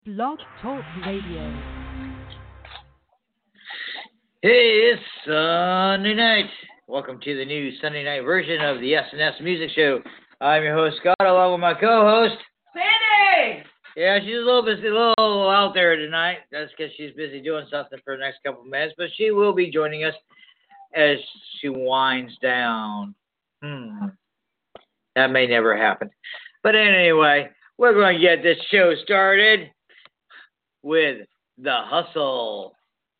Blog Talk Radio. Hey, it's Sunday night. Welcome to the new Sunday night version of the S&S Music Show. I'm your host, Scott, along with my co-host, Sandy! Yeah, she's a little out there tonight. That's because she's busy doing something for the next couple of minutes, but she will be joining us as she winds down. That may never happen. But anyway, we're going to get this show started with The Hustle.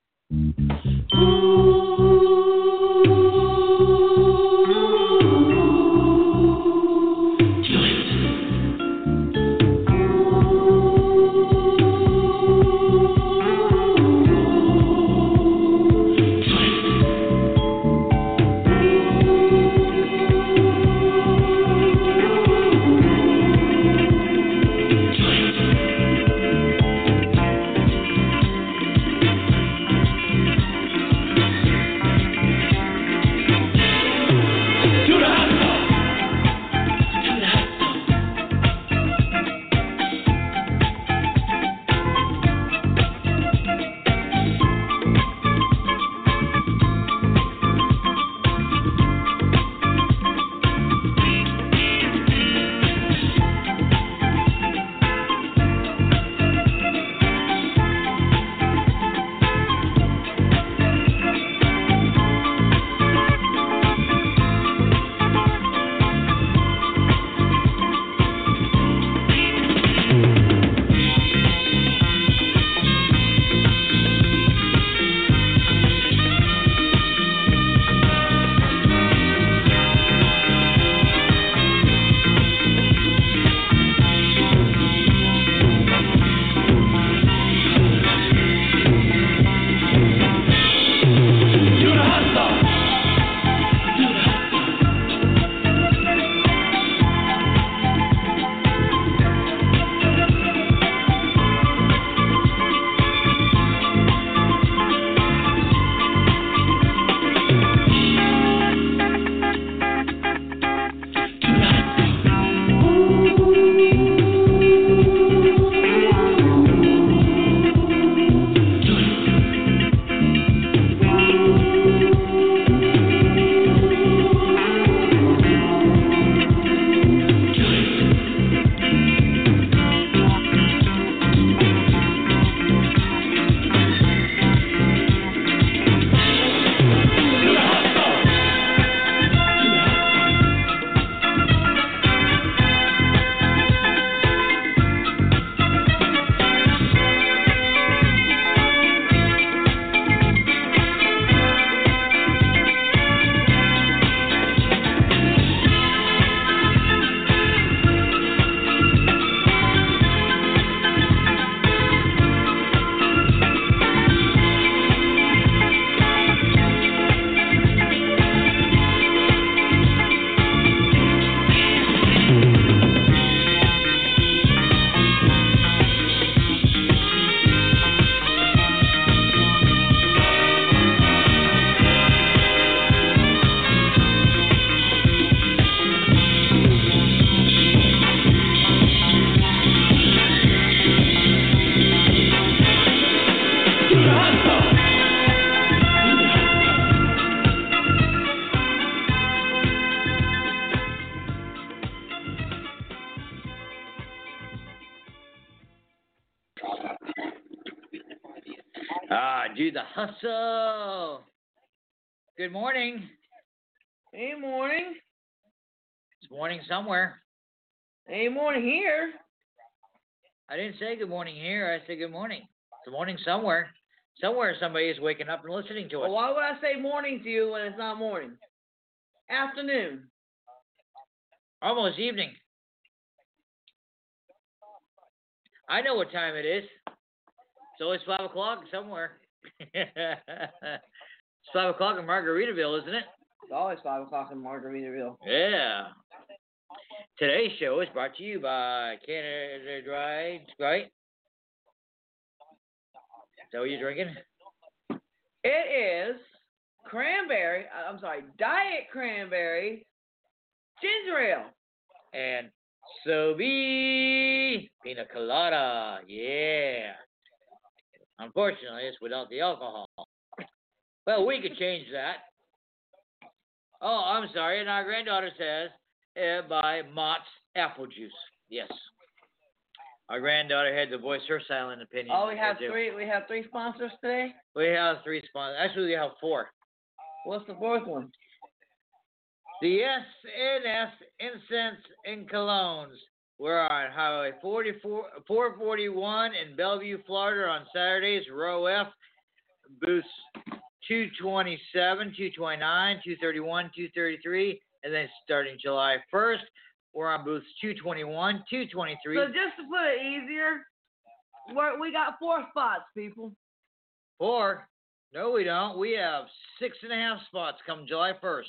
Do the hustle. Good morning. Hey, morning. It's morning somewhere. Hey, morning here. I didn't say good morning here. I said good morning. It's morning somewhere. Somewhere somebody is waking up and listening to us. Well, why would I say morning to you when it's not morning? Afternoon. Almost evening. I know what time it is. It's always 5 o'clock somewhere. It's 5 o'clock in Margaritaville, isn't it? It's always 5 o'clock in Margaritaville. Yeah. Today's show is brought to you by Canada Dry Sprite. Is that what you're drinking? It is diet cranberry ginger ale. And Sobe Pina Colada. Yeah. Unfortunately, it's without the alcohol. Well, we could change that. Oh, I'm sorry. And our granddaughter says by Mott's Apple Juice. Yes. Our granddaughter had to voice her silent opinion. Oh, we have three. We have three sponsors today. We have three sponsors. Actually, we have four. What's the fourth one? The SNS Incense and Colognes. We're on Highway 441 in Bellevue, Florida on Saturdays, row F, booths 227, 229, 231, 233, and then starting July 1st, we're on booths 221, 223. So just to put it easier, we got 4 spots, people. 4? No, we don't. We have 6.5 spots come July 1st.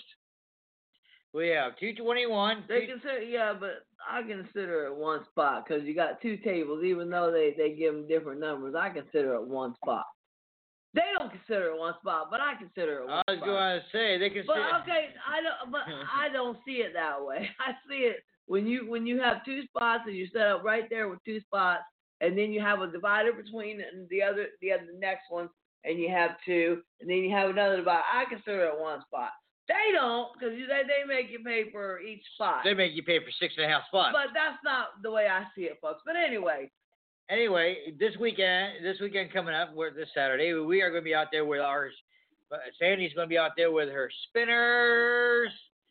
We have 221. They consider, yeah, but I consider it 1 spot because you got 2 tables. Even though they give them different numbers, I consider it 1 spot. They don't consider it 1 spot, but I consider it 1 spot. I was going to say they consider. But okay, I don't see it that way. I see it when you have 2 spots and you set up right there with 2 spots, and then you have a divider between the next one, and you have 2, and then you have another divider. I consider it 1 spot. They don't, because they make you pay for each spot. They make you pay for 6.5 spots. But that's not the way I see it, folks. But anyway, this weekend coming up, this Saturday, we are going to be out there with Sandy's going to be out there with her spinners.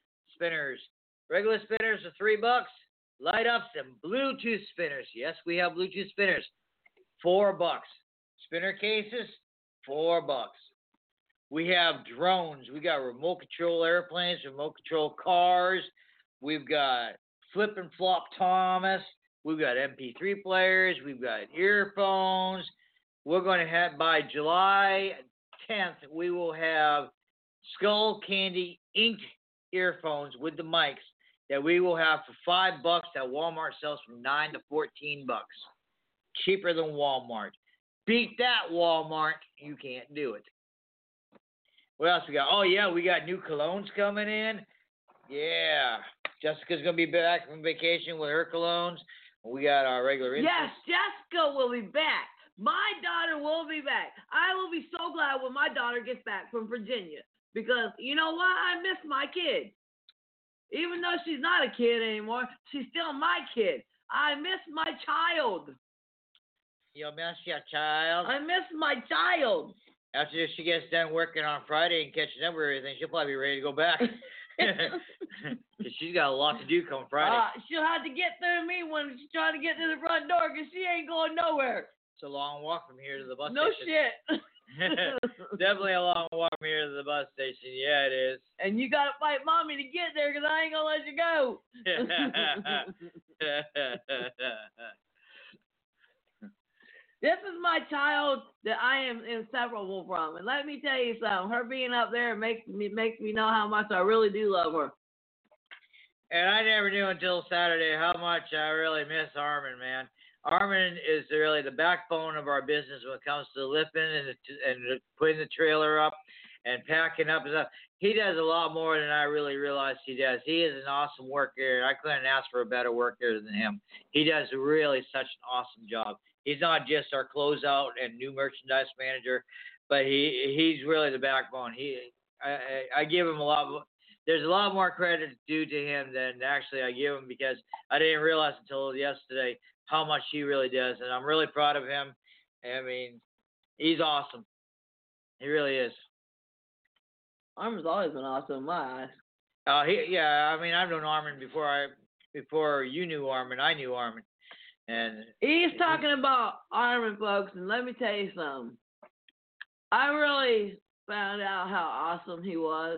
Regular spinners are $3. Light ups and Bluetooth spinners. Yes, we have Bluetooth spinners. $4. Spinner cases, $4. We have drones. We got remote control airplanes, remote control cars. We've got Flip and Flop Thomas. We've got MP3 players. We've got earphones. We're going to have, by July 10th, we will have Skull Candy inked earphones with the mics that we will have for $5 that Walmart sells from $9 to $14. Cheaper than Walmart. Beat that, Walmart. You can't do it. What else we got? Oh, yeah, we got new colognes coming in. Yeah. Jessica's going to be back from vacation with her colognes. We got our regular incense. Yes, Jessica will be back. My daughter will be back. I will be so glad when my daughter gets back from Virginia. Because, you know what? I miss my kid. Even though she's not a kid anymore, she's still my kid. I miss my child. You miss your child? I miss my child. After she gets done working on Friday and catching up with everything, she'll probably be ready to go back. She's got a lot to do come Friday. She'll have to get through me when she's trying to get to the front door because she ain't going nowhere. It's a long walk from here to the bus no station. No shit. Definitely a long walk from here to the bus station. Yeah, it is. And you got to fight mommy to get there because I ain't going to let you go. This is my child that I am inseparable from. And let me tell you something. Her being up there makes me know how much I really do love her. And I never knew until Saturday how much I really miss Armin, man. Armin is really the backbone of our business when it comes to lifting and putting the trailer up and packing up and stuff. He does a lot more than I really realized he does. He is an awesome worker. I couldn't ask for a better worker than him. He does really such an awesome job. He's not just our closeout and new merchandise manager, but he's really the backbone. I give him a lot. There's a lot more credit due to him than actually I give him because I didn't realize until yesterday how much he really does, and I'm really proud of him. I mean, he's awesome. He really is. Armin's always been awesome in my eyes. I mean, I've known Armin before you knew Armin. I knew Armin. And he's talking about Armin, folks, and let me tell you something. I really found out how awesome he was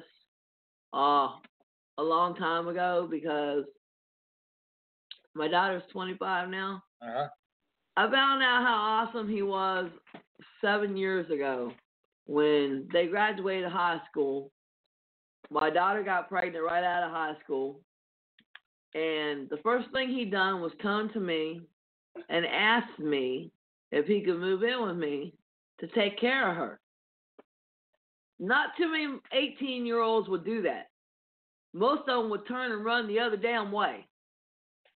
a long time ago because my daughter's 25 now. Uh-huh. I found out how awesome he was 7 years ago when they graduated high school. My daughter got pregnant right out of high school. And the first thing he done was come to me and asked me if he could move in with me to take care of her. Not too many 18-year-olds would do that. Most of them would turn and run the other damn way.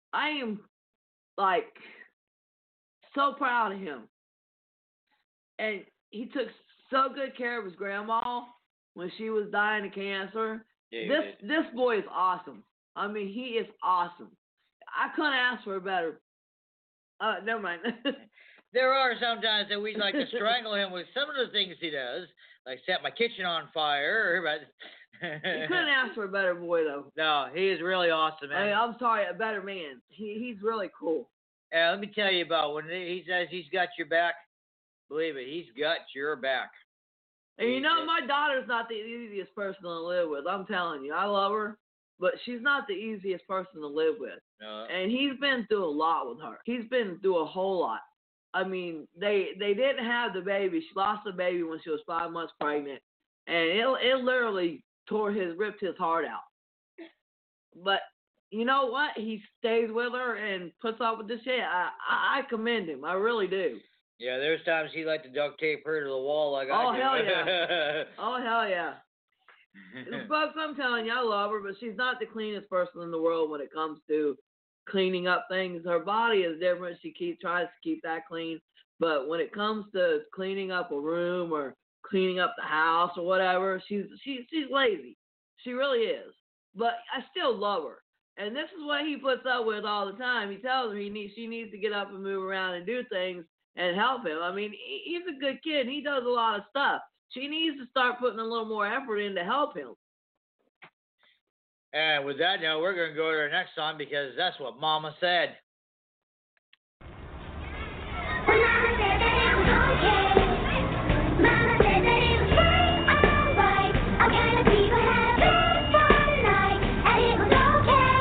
I am like so proud of him. And he took so good care of his grandma when she was dying of cancer. Yeah, This boy is awesome. I mean, he is awesome. I couldn't ask for a better. Never mind. There are sometimes that we'd like to strangle him with some of the things he does, like set my kitchen on fire. But You couldn't ask for a better boy, though. No, he is really awesome, man. I'm sorry, a better man. He's really cool. And let me tell you about when he says he's got your back. Believe it, he's got your back. And you know, my daughter's not the easiest person to live with. I'm telling you, I love her, but she's not the easiest person to live with. No. And he's been through a lot with her. He's been through a whole lot. I mean, they didn't have the baby. She lost the baby when she was 5 months pregnant, and it literally ripped his heart out. But you know what? He stays with her and puts up with this shit. I commend him. I really do. Yeah, there's times he like to duct tape her to the wall like Oh, I do. hell yeah. Oh, hell yeah. Folks, I'm telling you, I love her, but she's not the cleanest person in the world when it comes to cleaning up things. Her body is different. She tries to keep that clean. But when it comes to cleaning up a room or cleaning up the house or whatever, she's lazy. She really is. But I still love her. And this is what he puts up with all the time. He tells her she needs to get up and move around and do things and help him. I mean, he's a good kid. He does a lot of stuff. She needs to start putting a little more effort in to help him. And with that note, we're going to go to our next song because that's what Mama said. When Mama said that it was okay, Mama said that it was fine, alright. All kind of people had a bed for the night, and it was okay.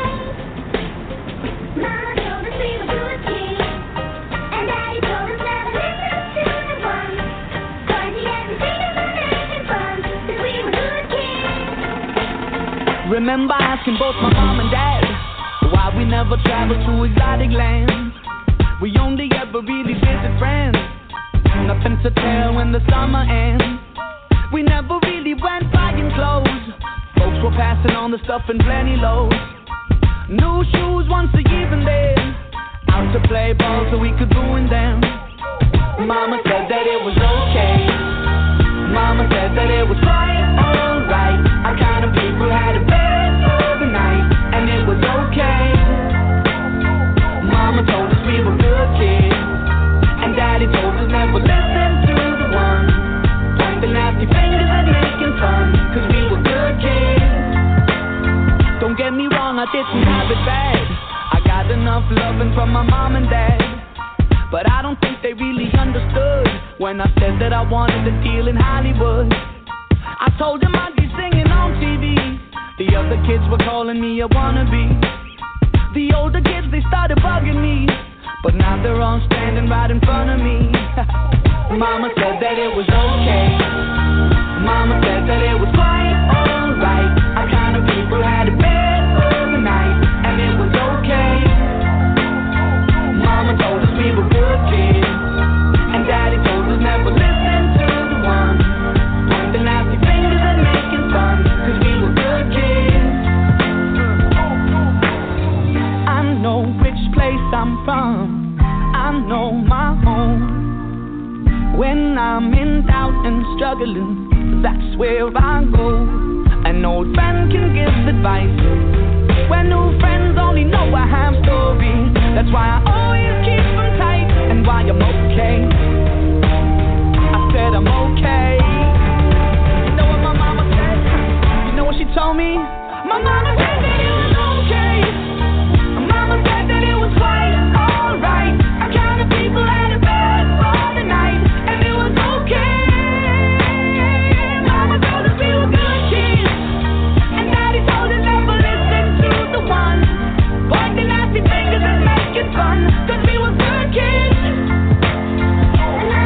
Mama told us we were good kids, and Daddy told us never listen to the one, cause he had me singing for making fun, cause we were good kids. Remember asking both my mom and dad why we never traveled to exotic lands. We only ever really visit friends. Nothing to tell when the summer ends. We never really went buying clothes. Folks were passing on the stuff in plenty loads. New shoes once a year and then out to play ball so we could ruin them. Mama said that it was okay. Mama said that it was quite alright. Our kind of people had a bed for the night, and it was okay. Mama told us we were good kids, and Daddy told us never listen to the one pointing nasty fingers and making fun, cause we were good kids. Don't get me wrong, I didn't have it bad. I got enough loving from my mom and dad, but I don't think they really understood when I said that I wanted a deal in Hollywood. I told them I'd be singing on TV. The other kids were calling me a wannabe. The older kids, they started bugging me, but now they're all standing right in front of me. Mama said that it was okay. Mama said that it was quite alright. Our kind of people had a bed for the night, and it was okay. Mama told us we were good kids, and Daddy told us never listen to the one pointing nasty fingers and making fun, cause we were good kids. I know which place I'm from, I know my home. When I'm in doubt and struggling, that's where I go. An old friend can give advice when new friends only know I have stories. That's why I always keep them tight, and why I'm okay. I said I'm okay. You know what my mama said? You know what she told me? My mama said that it was okay. Mama said that it was quite alright. Our kind of people had a bed for the night, and it was okay. Mama told us we were good kids, and Daddy told us never listen to the one pointing nasty fingers and making fun, cause we were good kids. And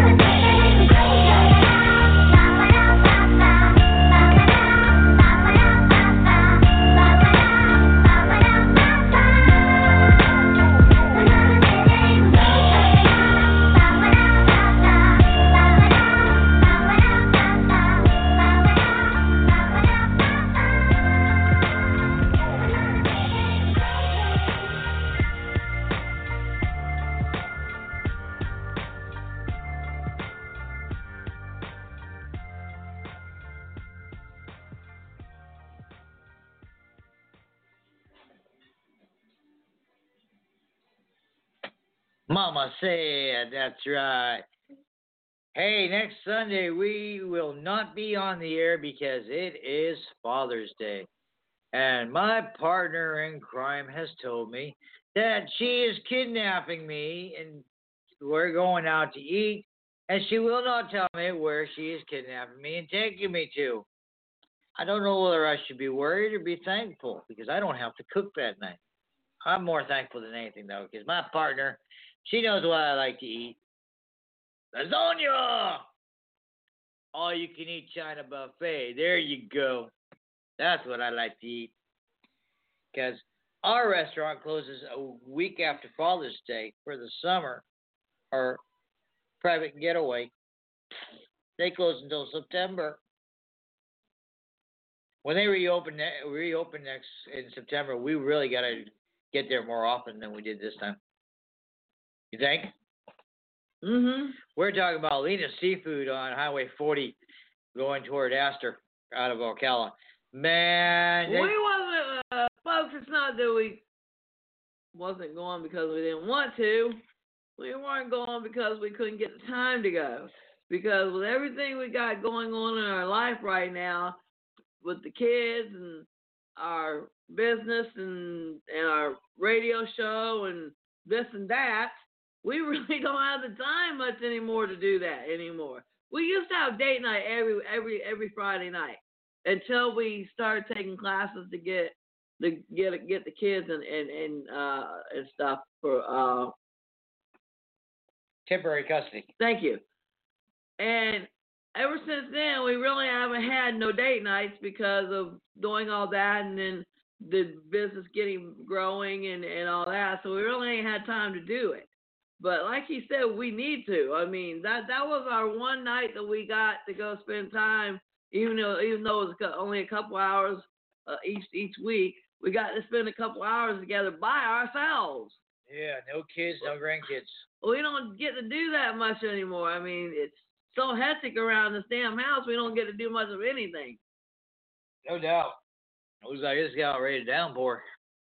Mama said, that's right. Hey, next Sunday we will not be on the air because it is Father's Day. And my partner in crime has told me that she is kidnapping me and we're going out to eat. And she will not tell me where she is kidnapping me and taking me to. I don't know whether I should be worried or be thankful because I don't have to cook that night. I'm more thankful than anything, though, because my partner, she knows what I like to eat. Lasagna! All you can eat China buffet. There you go. That's what I like to eat. Because our restaurant closes a week after Father's Day for the summer, or private getaway. They close until September. When they reopen next in September, we really got to get there more often than we did this time. You think? Mhm. We're talking about Lena's Seafood on Highway 40 going toward Astor out of Ocala. Man, We wasn't, folks. It's not that we wasn't going because we didn't want to. We weren't going because we couldn't get the time to go. Because with everything we got going on in our life right now, with the kids and our business and our radio show and this and that, we really don't have the time much anymore to do that anymore. We used to have date night every Friday night until we started taking classes to get the kids and stuff for temporary custody. Thank you. And ever since then, we really haven't had no date nights because of doing all that and then the business growing and all that. So we really ain't had time to do it. But like he said, we need to. I mean, that was our one night that we got to go spend time, even though it was only a couple hours each week. We got to spend a couple hours together by ourselves. Yeah, no kids, no grandkids. We don't get to do that much anymore. I mean, it's so hectic around this damn house, we don't get to do much of anything. No doubt. It was like this got ready to downpour.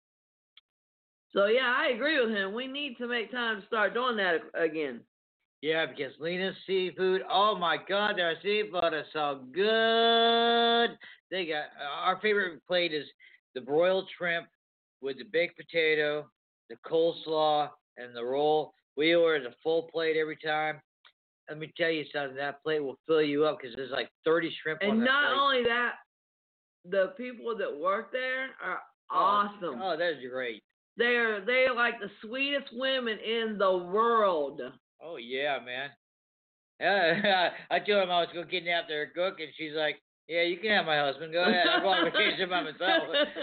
So, yeah, I agree with him. We need to make time to start doing that again. Yeah, because Lena's Seafood, oh my God, their seafood is so good. They got, our favorite plate is the broiled shrimp with the baked potato, the coleslaw, and the roll. We order the full plate every time. Let me tell you something, that plate will fill you up because there's like 30 shrimp on that plate. And not only that, the people that work there are awesome. Oh, that's great. They're like the sweetest women in the world. Oh, yeah, man. I told him I was going to kidnap their cook, and she's like, yeah, you can have my husband. Go ahead. I'm going on vacation by myself.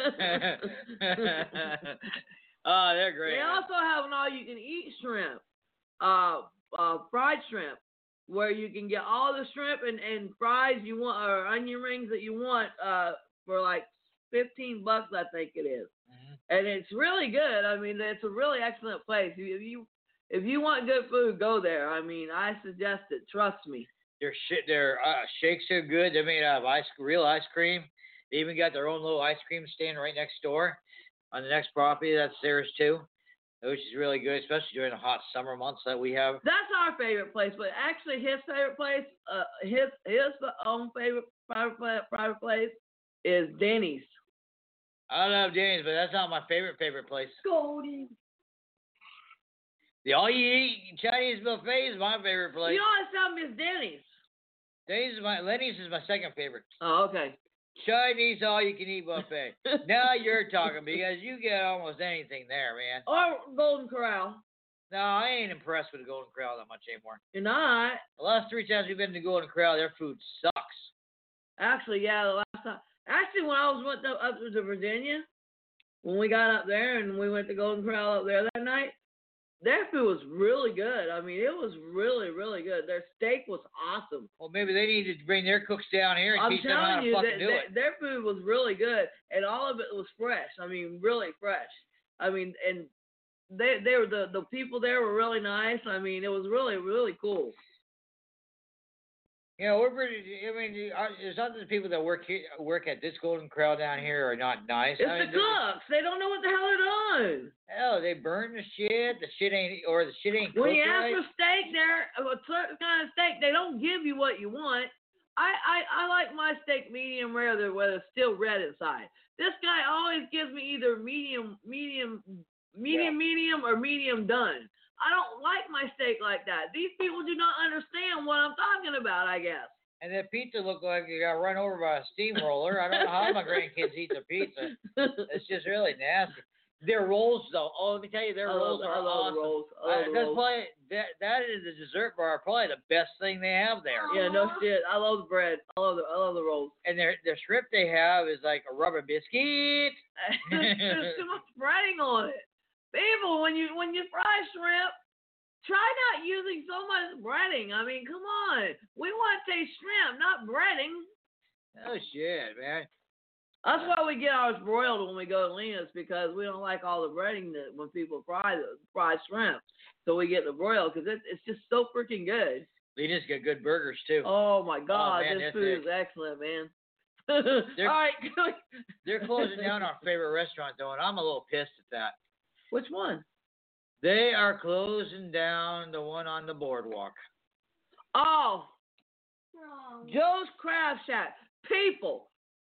Oh, they're great. They also have an all-you-can-eat shrimp, fried shrimp, where you can get all the shrimp and fries you want, or onion rings that you want, for like $15, I think it is. Mm-hmm. And it's really good. I mean, it's a really excellent place. If you want good food, go there. I mean, I suggest it. Trust me. Their shakes are good. They're made out of real ice cream. They even got their own little ice cream stand right next door on the next property. That's theirs too, which is really good, especially during the hot summer months that we have. That's our favorite place, but actually his favorite place, his own favorite private place is Denny's. I love Denny's, but that's not my favorite place. Goldie. The all-you-eat Chinese buffet is my favorite place. You know what something is Denny's? Lenny's is my second favorite. Oh, okay. Chinese all-you-can-eat buffet. Now you're talking because you get almost anything there, man. Or Golden Corral. No, I ain't impressed with the Golden Corral that much anymore. You're not? The last 3 times we've been to the Golden Corral, their food sucks. Actually, yeah, the last time. Actually, when I went up to Virginia, when we got up there and we went to Golden Corral up there that night, their food was really good. I mean, it was really, really good. Their steak was awesome. Well, maybe they need to bring their cooks down here and teach them how to fucking do it. Their food was really good, and all of it was fresh. I mean, really fresh. I mean, and they were the people there were really nice. I mean, it was really, really cool. You know, we're pretty. I mean, it's not that the people that work at this Golden Corral down here are not nice. It's I mean, the cooks. They don't know what the hell they're doing. hell, they burn the shit. The shit ain't cooked When you ask right. for steak, a certain kind of steak, they don't give you what you want. I like my steak medium rare, whether it's still red inside. This guy always gives me either medium, or medium done. I don't like my steak like that. These people do not understand what I'm talking about, I guess. And that pizza looked like it got run over by a steamroller. I don't know how my grandkids eat their pizza. It's just really nasty. Their rolls, though. Oh, let me tell you, their rolls are awesome. Rolls. I love the That's rolls. probably that is the dessert bar. Probably the best thing they have there. Yeah, no shit. I love the bread. I love the rolls. And their shrimp they have is like a rubber biscuit. There's too much breading on it. People, when you fry shrimp, try not using so much breading. I mean, come on. We want to taste shrimp, not breading. Oh shit, man. That's why we get ours broiled when we go to Lena's, because we don't like all the breading that when people fry shrimp. So we get the broiled because it's just so freaking good. Lena's got good burgers too. Oh my God, man, this that's food it. is excellent, man. They're- All right, They're closing down our favorite restaurant though, and I'm a little pissed at that. which one? They are closing down the one on the boardwalk. Oh, Joe's Crab Shack. People.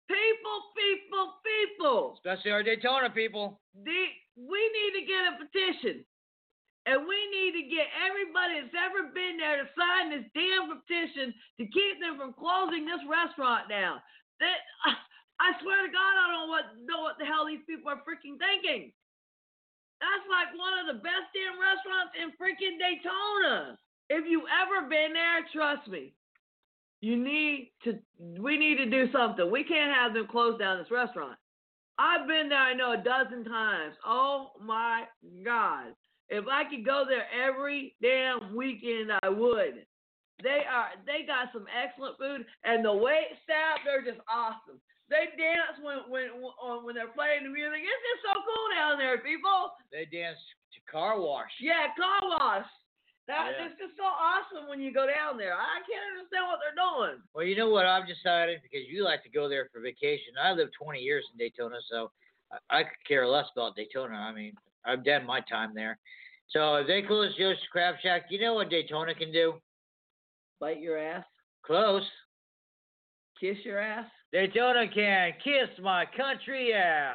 Especially our Daytona people. We need to get a petition. And we need to get everybody that's ever been there to sign this damn petition to keep them from closing this restaurant down. I swear to God, I don't know what the hell these people are freaking thinking. That's like one of the best damn restaurants in freaking Daytona. If you ever been there, trust me. We need to do something. We can't have them close down this restaurant. I've been there, I know, a dozen times. Oh my God. If I could go there every damn weekend, I would. They got some excellent food, and the wait staff, they're just awesome. They dance when they're playing the music. It's just so cool down there, people. They dance to Car Wash. Yeah, car wash. Yeah. It's just so awesome when you go down there. I can't understand what they're doing. Well, you know what I've decided, because you like to go there for vacation. I lived 20 years in Daytona, so I could care less about Daytona. I mean, I've done my time there. So if they close Joe's Crab Shack, you know what Daytona can do? Bite your ass. Close. Kiss your ass. Daytona can kiss my country ass.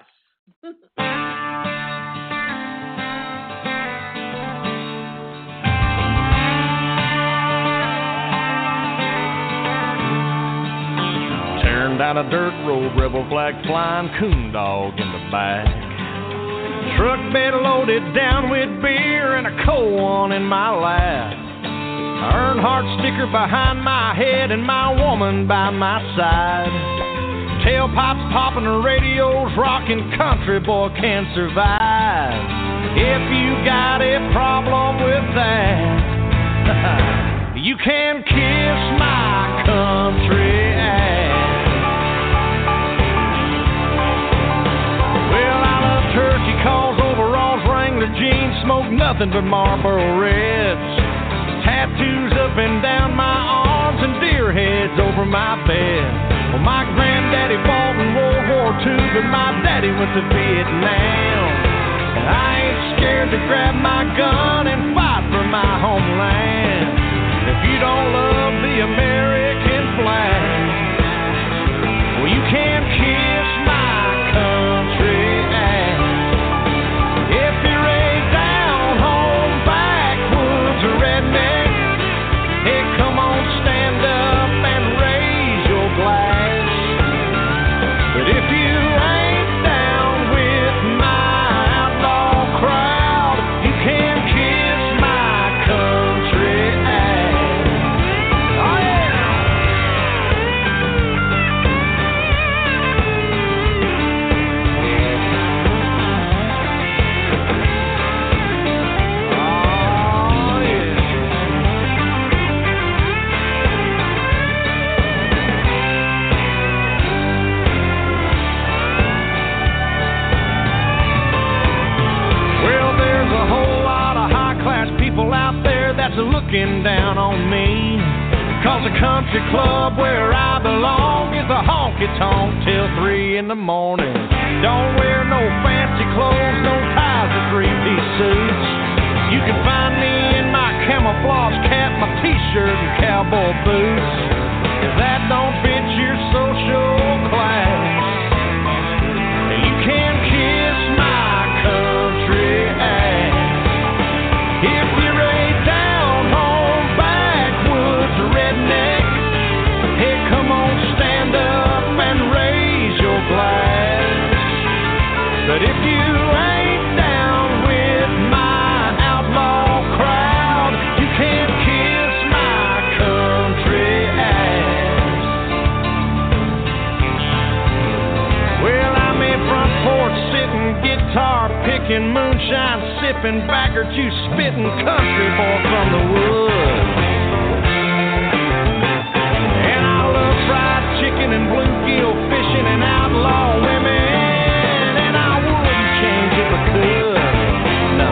Tearing down a dirt road, rebel flag flying, coon dog in the back. Truck bed loaded down with beer and a cold one in my lap. Earnhardt sticker behind my head and my woman by my side. Tailpipes popping, the radio's rocking, country boy can survive. If you got a problem with that, you can kiss my country ass. Well, I love turkey calls, overalls, Wrangler jeans, smoke nothing but Marlboro Reds. Tattoos up and down my arms and deer heads over my bed. Well, my granddaddy fought in World War II, but my daddy went to Vietnam. And I ain't scared to grab my gun and fight for my homeland. If you don't love the American flag, well, you can't kiss my country ass. If you're raised down home, backwoods or redneck, hey, come on, stand up and raise your glass. But if you ain't down with my outlaw crowd, you can kiss my country ass. country club where I belong is a honky-tonk till 3 in the morning. Don't wear no fancy clothes, no ties or three-piece suits. You can find me in my camouflage cap, my t-shirt and cowboy boots. If that don't fit your social class, you can kiss my country ass. If you're a down-home backwoods redneck, hey, come on, stand up and raise your glass. But if you ain't down with my outlaw crowd, you can't kiss my country ass. Well, I'm in front porch sitting, guitar picking, moonshine sipping, backer juice spitting, country boy from the woods. And I love fried chicken and bluegill fishing and outlaw women, and I wouldn't change if I could. No,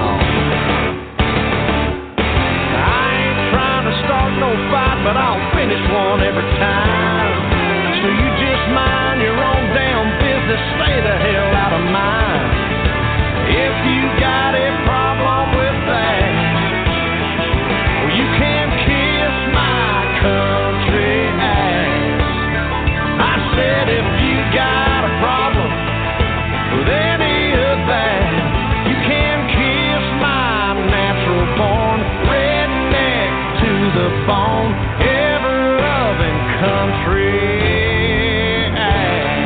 I ain't trying to start no fight, but I'll finish one every time. So you just mind your own damn business, stay the hell out of mine. If you got a problem with that, well, you can kiss my country ass. I said if you got a problem with any of that, you can kiss my natural born redneck to the bone, ever-loving country ass.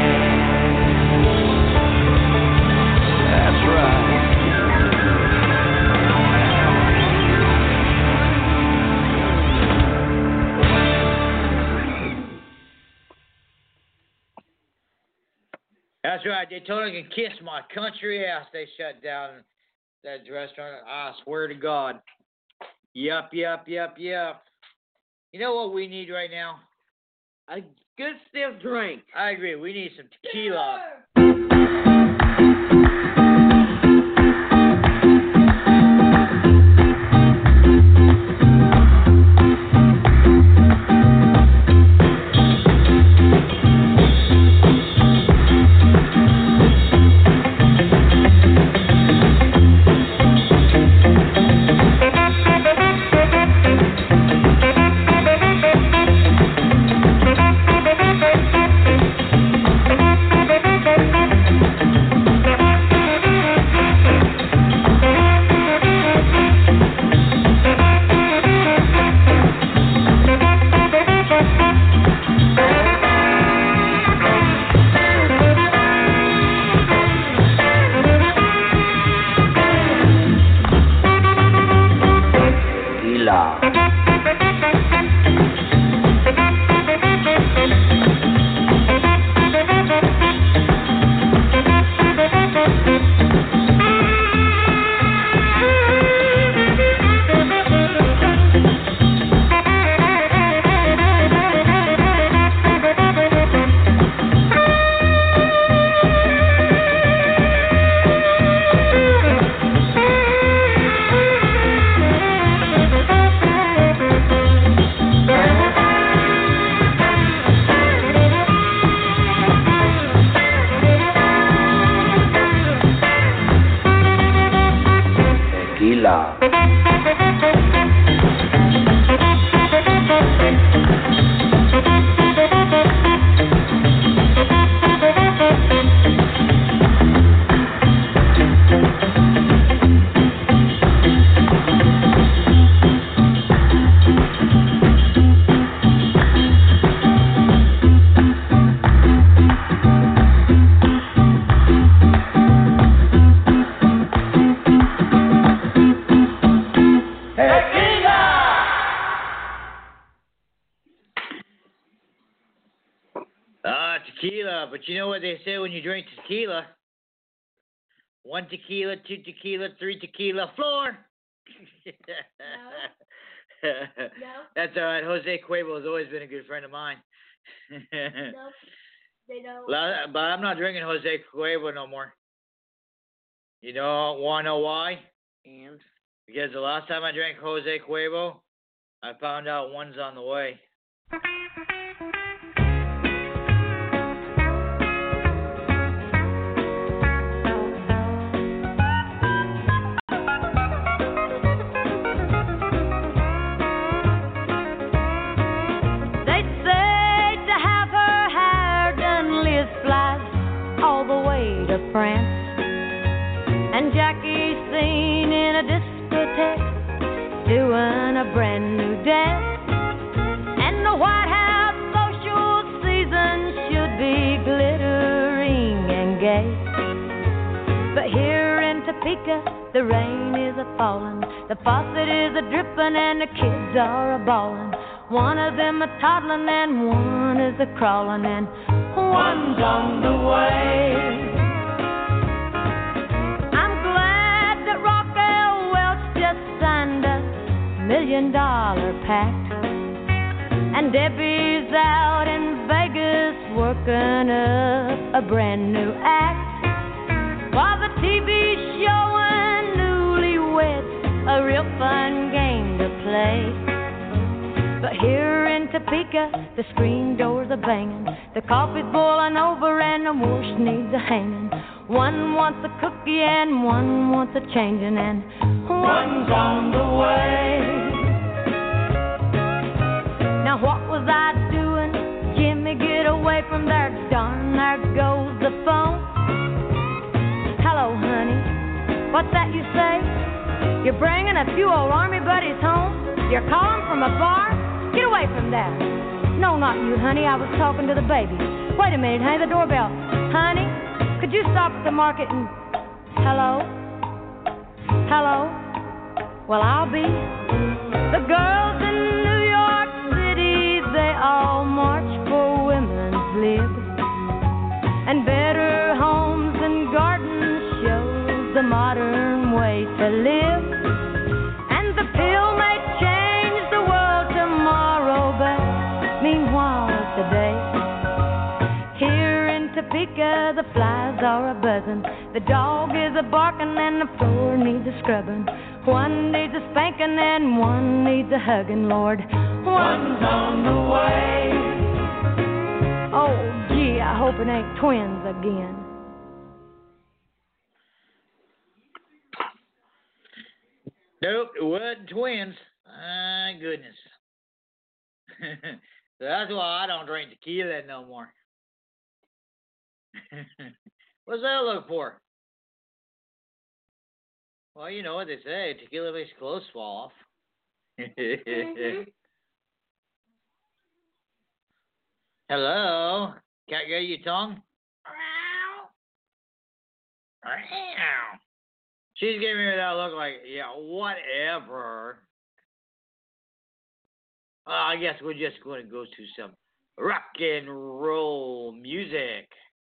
That's right. That's right. Daytona can kiss my country ass. They shut down that restaurant. I swear to God. Yup. You know what we need right now? A good stiff drink. I agree. We need some tequila. Tequila, but you know what they say when you drink tequila? 1 tequila, 2 tequila, 3 tequila, floor. No. That's all right. Jose Cuervo has always been a good friend of mine. No, they don't. But I'm not drinking Jose Cuervo no more. You know, want to know why? And Because the last time I drank Jose Cuervo, I found out one's on the way. They say to have her hair done, Liz flies all the way to France. And Jackie's seen in a discotheque doing a brand new dance. And the White House social season should be glittering and gay. But here in Topeka, the rain is a-falling, the faucet is a-dripping, and the kids are a-bawling. One of them a-toddling and one is a-crawling, and one's on the way. I'm glad that Raquel Welch just signed a $1 million pact, and Debbie's out in Vegas working up a brand new act, while the TV showing Newlyweds a real fun game to play. But here in Topeka, the screen doors are banging, the coffee's boiling over, and the wash needs a hanging. One wants a cookie and one wants a changing, and one's on the way. Now what was I doing? Jimmy, get away from there, darn, there goes the phone. Hello, honey, what's that you say? You're bringing a few old army buddies home? You're calling from a bar? Get away from there. No, not you, honey. I was talking to the baby. Wait a minute, honey. The doorbell. Honey, could you stop at the market and... Hello? Hello? Well, I'll be. The girls in New York City, they all march for women's lib. And better homes and gardens shows the modern way to live. And the pill may change the world tomorrow, but meanwhile today, here in Topeka, the flies are a-buzzing, the dog is a-barking, and the floor needs a scrubbing. One needs a spanking and one needs a hugging, Lord. One's on the way. Oh, gee, I hope it ain't twins again. Nope, it wasn't twins. My goodness. So that's why I don't drink tequila no more. What's that look for? Well, you know what they say. Tequila makes clothes fall off. Hello? Can't get your tongue? She's giving me that look like, yeah, whatever. I guess we're just going to go to some rock and roll music.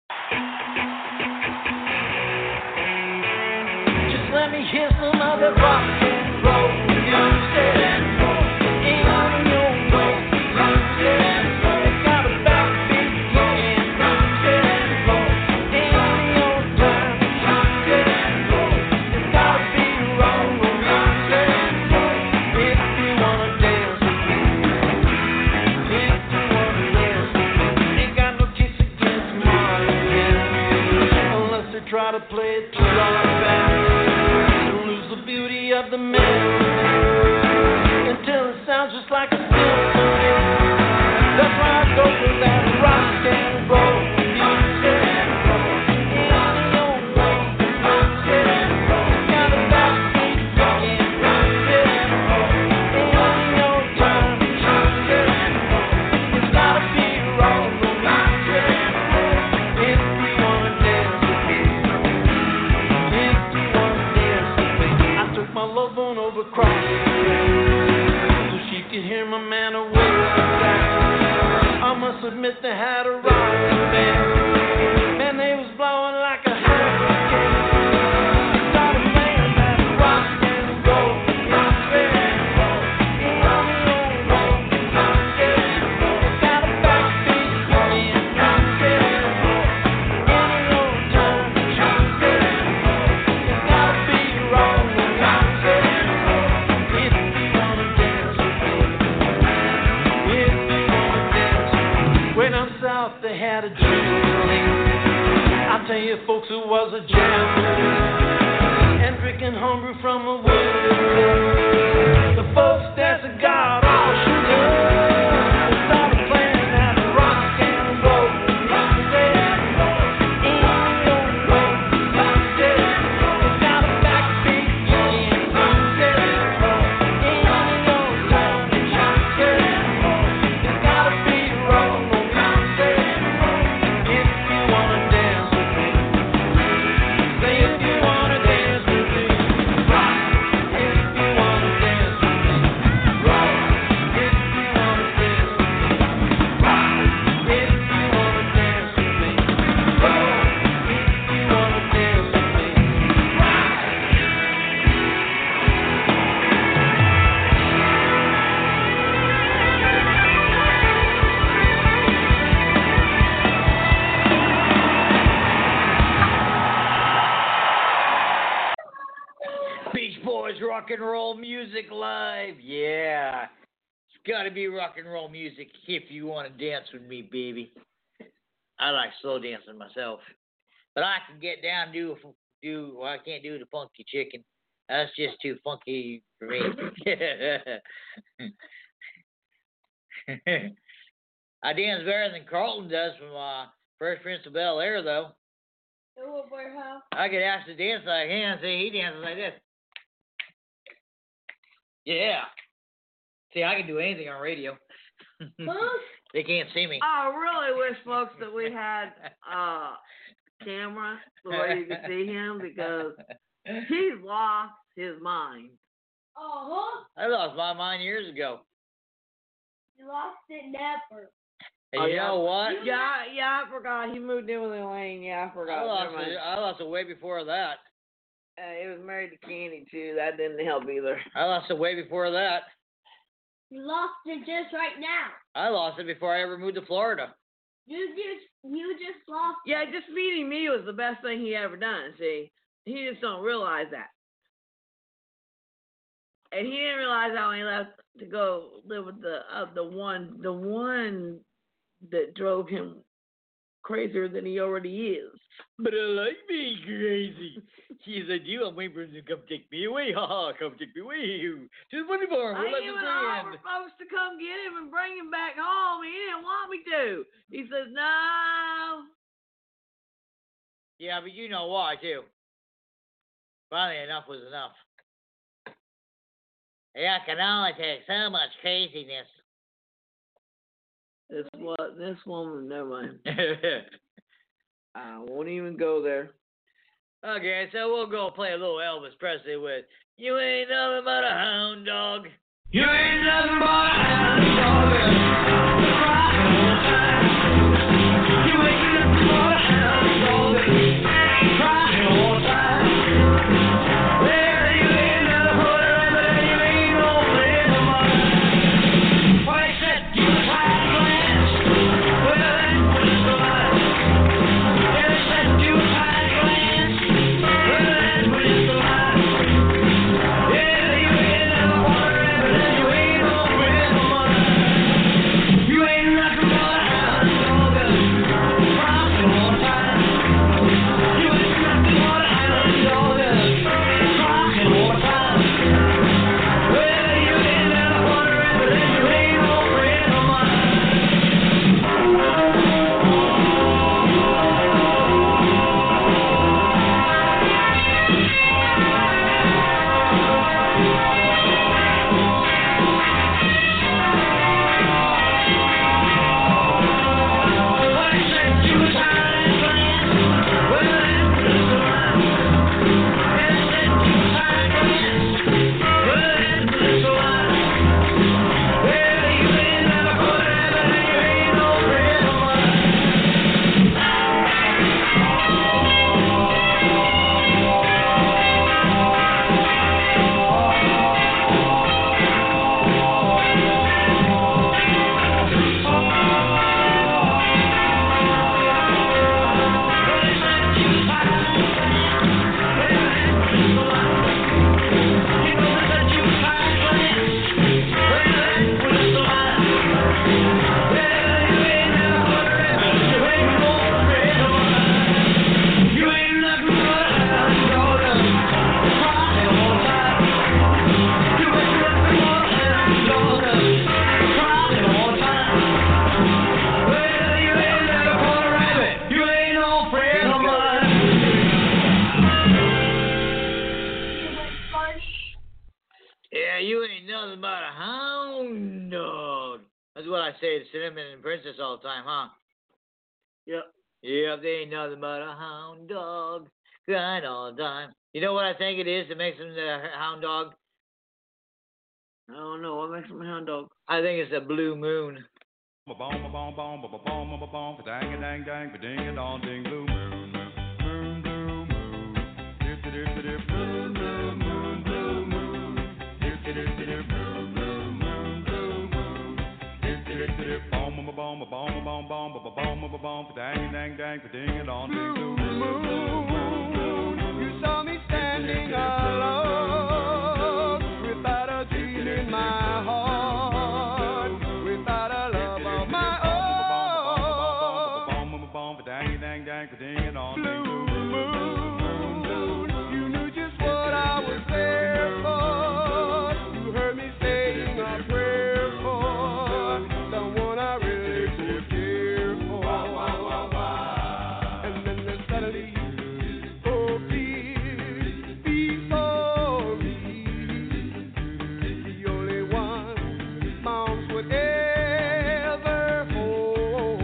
Just let me hear some of that rock and roll music. Ain't on your way, music. It's got a backbeat, yeah, music. Ain't on your time, music. It's gotta be wrong, music. If you wanna dance with me, if you wanna dance with me, ain't got no kiss against Martin, unless they try to play it too long back. The beauty of the melody until it sounds just like a symphony. That's why I go for that rock and roll music. Ain't on your way, music. Got a backbeat, yeah, music. Ain't on your time, music. It's gotta be wrong, music. If you wanna dance with me, if you wanna dance with me. My love on over across the street, so she could hear my man away from that. I must admit they had a rockin' band. Man, they was blowing like a hurricane. Started playing that rock and roll music. Ain't on your way, music. It's got a backbeat, yeah, music. Ain't on your time, music. It's gotta be wrong. If you wanna dance with me, if you wanna Way down south they had a jamboree. I'll tell you folks, it was a jamboree. And drinking homebrew from a wooden cup. The folks dancing got all shook up. They started playing that rock and roll. Rock and roll. In your roll. Rock and roll. It's got a backbeat in rock and roll. In your town. Rock and roll. It's gotta be roll. Rock and roll. If you wanna dance with me. Say if you wanna dance with me. Rock. If you wanna dance with me. Rock. If you wanna dance with me. Rock. If you wanna dance with me. Roll. If you wanna dance with me. Beach Boys rock and roll music live. Yeah. It's got to be rock and roll music if you want to dance with me, baby. I like slow dancing myself. But I can get down and well, I can't do the funky chicken. That's just too funky for me. I dance better than Carlton does from Fresh Prince of Bel Air, though. I could ask to dance like him. See, he dances like this. Yeah. See, I can do anything on radio. They can't see me. I really wish, folks, that we had camera the way you could see him, because he's lost his mind. I lost my mind years ago. You lost it never. And you know what? Yeah, I forgot. He moved in with Elaine. Yeah, I forgot. I lost it way before that. He was married to Candy, too. That didn't help either. I lost it way before that. You lost it just right now. I lost it before I ever moved to Florida. You just lost. Yeah, just meeting me was the best thing he ever done, see? He just don't realize that. And he didn't realize how he left to go live with the one that drove him crazier than he already is. But I like being crazy. She said, I'm waiting for him to come take me away. Come take me away. To the funny farm. I even offered folks to come get him and bring him back home. He didn't want me to. He says, no. Yeah, but you know why, too. Finally, enough was enough. Yeah, I can only take so much craziness. This woman, never mind. I won't even go there. Okay, so we'll go play a little Elvis Presley with You Ain't Nothing But a Hound Dog. You ain't nothing but a hound dog. You ain't nothing but a hound dog. Crying all the time. Well, you ain't never put a rabbit and you ain't no little mother. Why said you was high class? Well, that was the lie. Yeah, they said you was high class. Well, that was the lie. Yeah, you ain't never put a rabbit and you ain't no little mother. I say Cinnamon and Princess all the time, huh? Yep. Yeah, they ain't nothing but a hound dog crying all the time. You know what I think it is that makes them the hound dog? I don't know. What makes them a hound dog? I think it's the blue moon. Ba bom ba bom bom ba ba bom ba bom ba dang a dang dang ba ding a dong ding blue moon moon blue moon dip dip dip blue moon moon blue moon dip dip dip blue moon moon blue moon dip dip dip bom ba bom ba bom ba bom bom ba ba bom ba bom ba dang a dang dang ba ding a dong ding blue moon. You saw me standing alone without a dream in my heart, without a love of my own. Blue moon, you knew just what I was there for. You heard me saying a prayer for someone I really could care for. And then there's suddenly, oh, peace for me. The only one my arms would ever hold.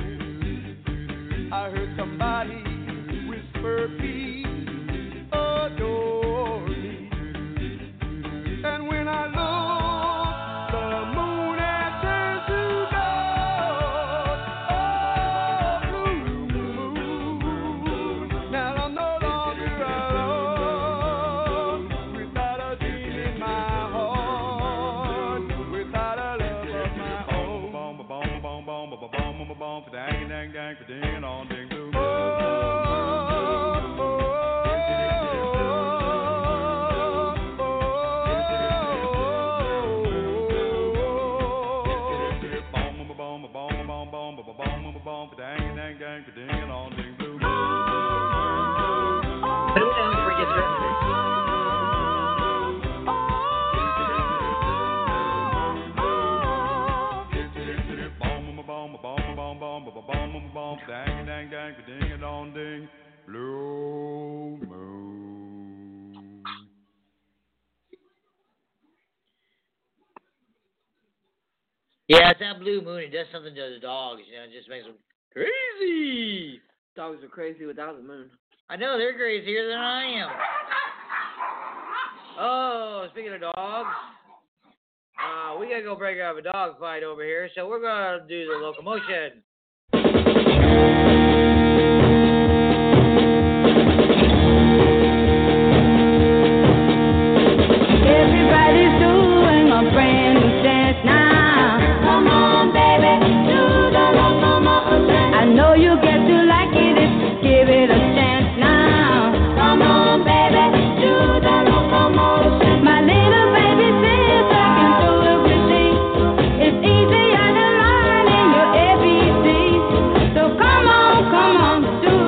I heard somebody whisper peace, adore me. And when I look, the moon answers to gold. Oh, blue moon, now I'm no longer alone, without a dream in my heart, without a love of my own. Bom ba bom ba bom bom ba ba bom ba bom ba dang dang dang ba ding on ding blue moon. Put it down before it gets written. Blue moon. Yeah, it's that blue moon. It does something to the dogs. You know, it just makes them crazy. Dogs are crazy without the moon. I know, they're crazier than I am. Oh, speaking of dogs, we gotta go break up a dog fight over here, so we're gonna do the locomotion. Everybody's doing a brand new dance now. Come on, baby, do the locomotion. I know you get to like it if you give it a chance now. Come on, baby, do the locomotion. My little baby says I can do everything. It's easier than learning your ABC. So come on, do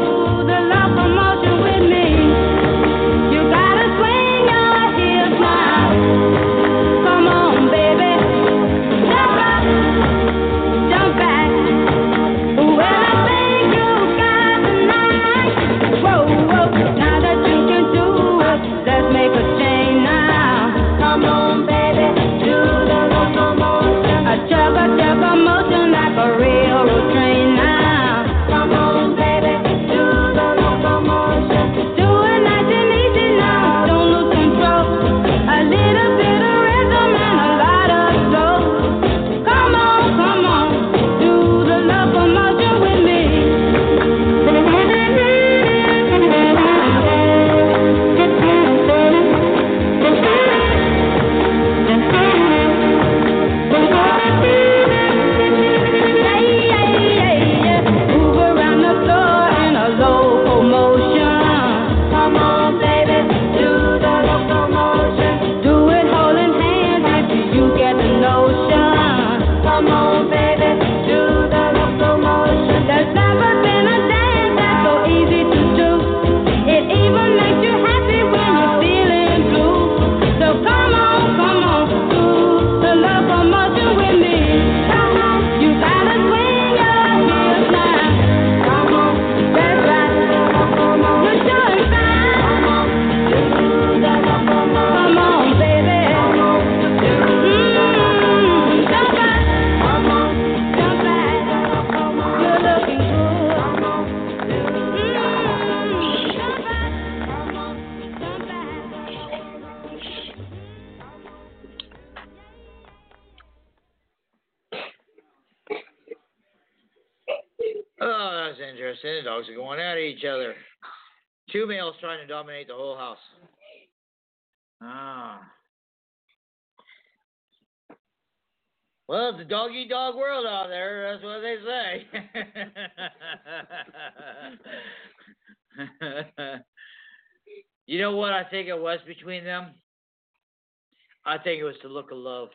Oh, that's interesting. The dogs are going at each other. Two males trying to dominate the whole house. Ah. Well, it's a dog eat dog world out there. That's what they say. You know what I think it was between them? I think it was the look of love.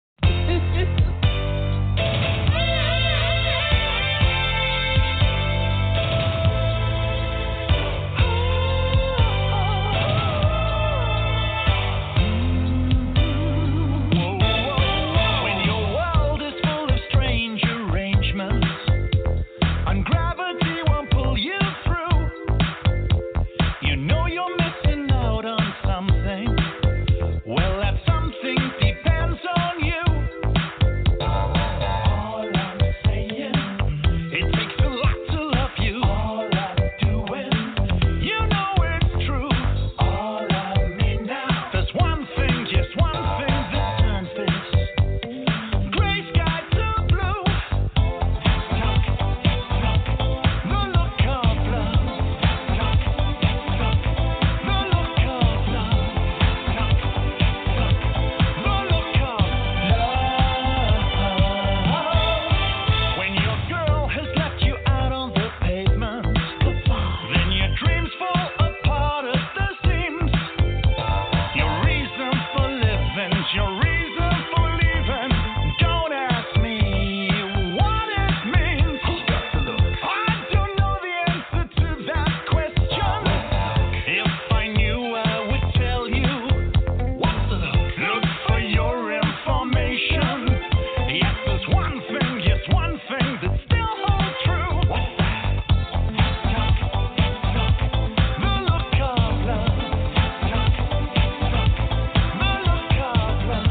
When your world is full of strange arrangements and gravity won't pull you through, you know you're missing out on something. Well, that something depends on you. All I'm saying, it takes a lot to love you. All I'm doing, you know it's true. All I mean now, there's one thing, just one thing that turns this gray sky to blue. The look of love. The look of love. The look of love. When your girl has left you out on the pavement, then your dreams fall apart at the seams. Your reason for living, your reason for leaving. Don't ask me what it means. I don't know the answer to that question. If I knew, I would tell you. Look for your information. Yes, there's one thing, yes, one thing that still holds true. The look of love. The look of love.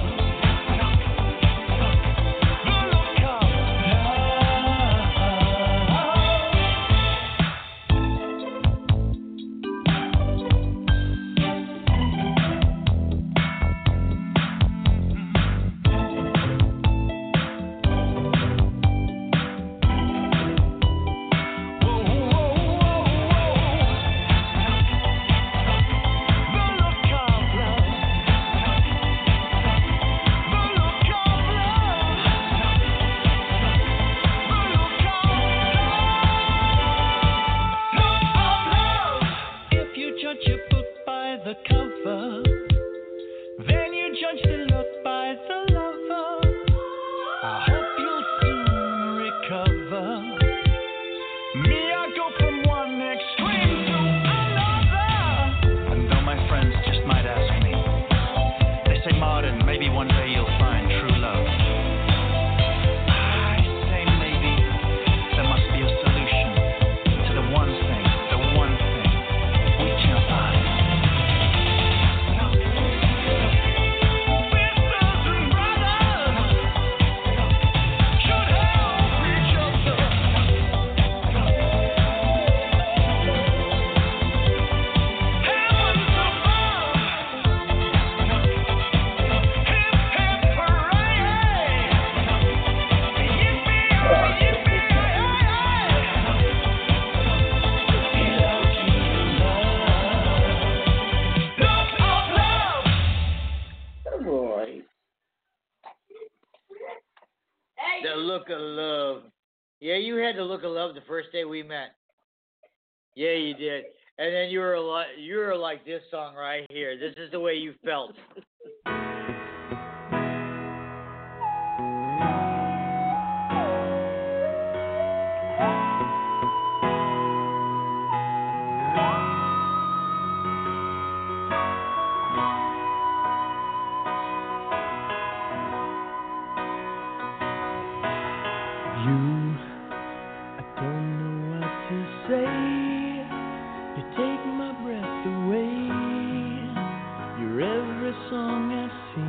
The look of If you judge a book by the cover, then you judge the look by the lover. I hope you'll soon recover. Me, I go from one extreme to another. And though my friends just might ask me, they say, Martin, maybe one day you'll find true love. I say maybe there must be a solution to the one thing we can't find. Sisters and brothers should help each other. Heavens above, hip hip hooray! Yippee-yi-yi-yi! Look of love. Boy. The look of love. Yeah, you had the look of love the first day we met. Yeah, you did. And then you were like this song right here. This is the way you felt. I don't know what to say. You take my breath away. You're every song I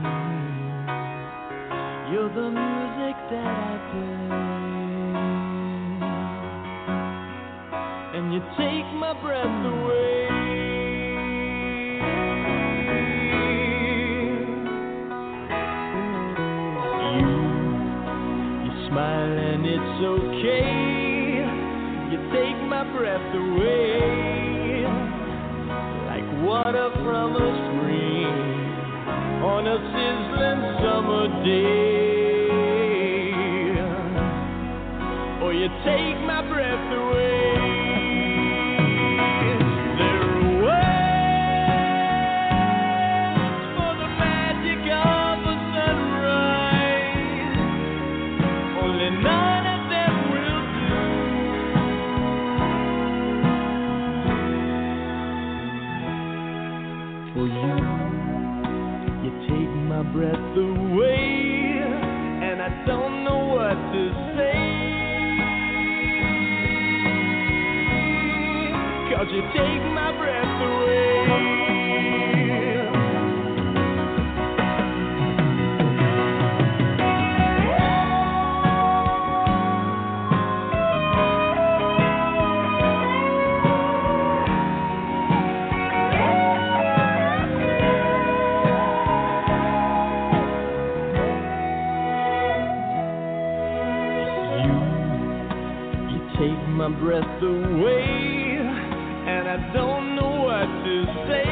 sing. You're the music that I play. And you take my breath away. You smile and it's okay. breath away, like water from a spring on a sizzling summer day. Or you take my breath away. There are words for the magic of a sunrise, only none of them will do. For you take my breath away, and I don't know what to say. 'Cause you take my breath away. You take my breath away, and I don't know what to say.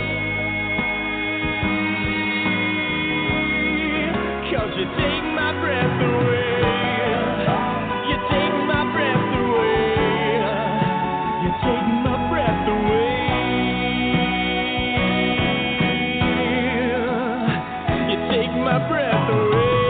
'Cause you take my breath away. You take my breath away. You take my breath away. You take my breath away.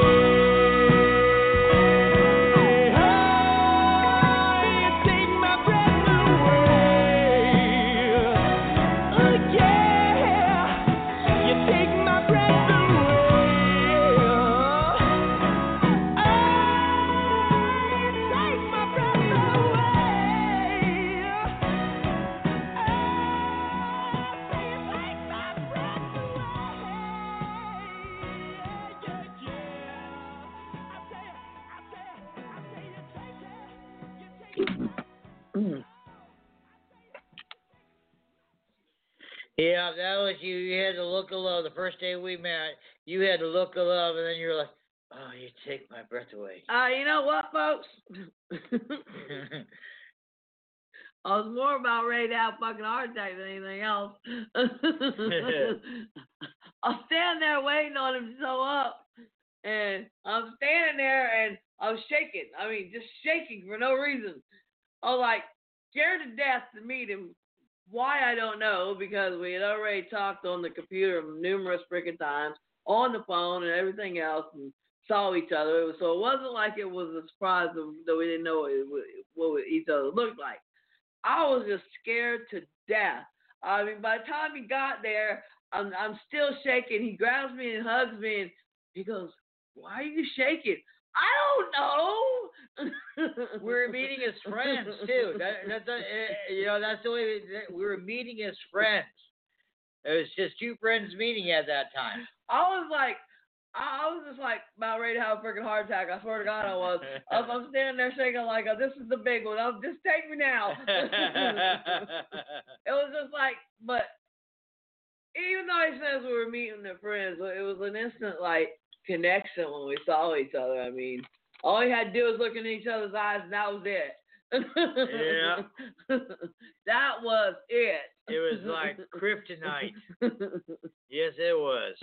Yeah, that was you. You had the look of love. The first day we met, you had the look of love, and then you were like, "Oh, you take my breath away." You know what, folks? I was more about ready to have a fucking heart attack than anything else. I was standing there waiting on him to show up, and I'm standing there and I was shaking. I mean, just shaking for no reason. I was like scared to death to meet him. Why, I don't know, because we had already talked on the computer numerous freaking times, on the phone and everything else, and saw each other. So it wasn't like it was a surprise that we didn't know what each other looked like. I was just scared to death. I mean, by the time he got there, I'm still shaking. He grabs me and hugs me, and he goes, "Why are you shaking?" I don't know. We were meeting as friends too. That's the way we were meeting as friends. It was just two friends meeting at that time. I was just like about ready to have a freaking heart attack. I swear to God, I was. I'm standing there shaking like, "This is the big one. Just take me now." It was just like, but even though he says we were meeting as friends, it was an instant like connection when we saw each other. I mean, all we had to do was look in each other's eyes, and that was it. Yeah. That was it. It was like kryptonite. Yes, it was.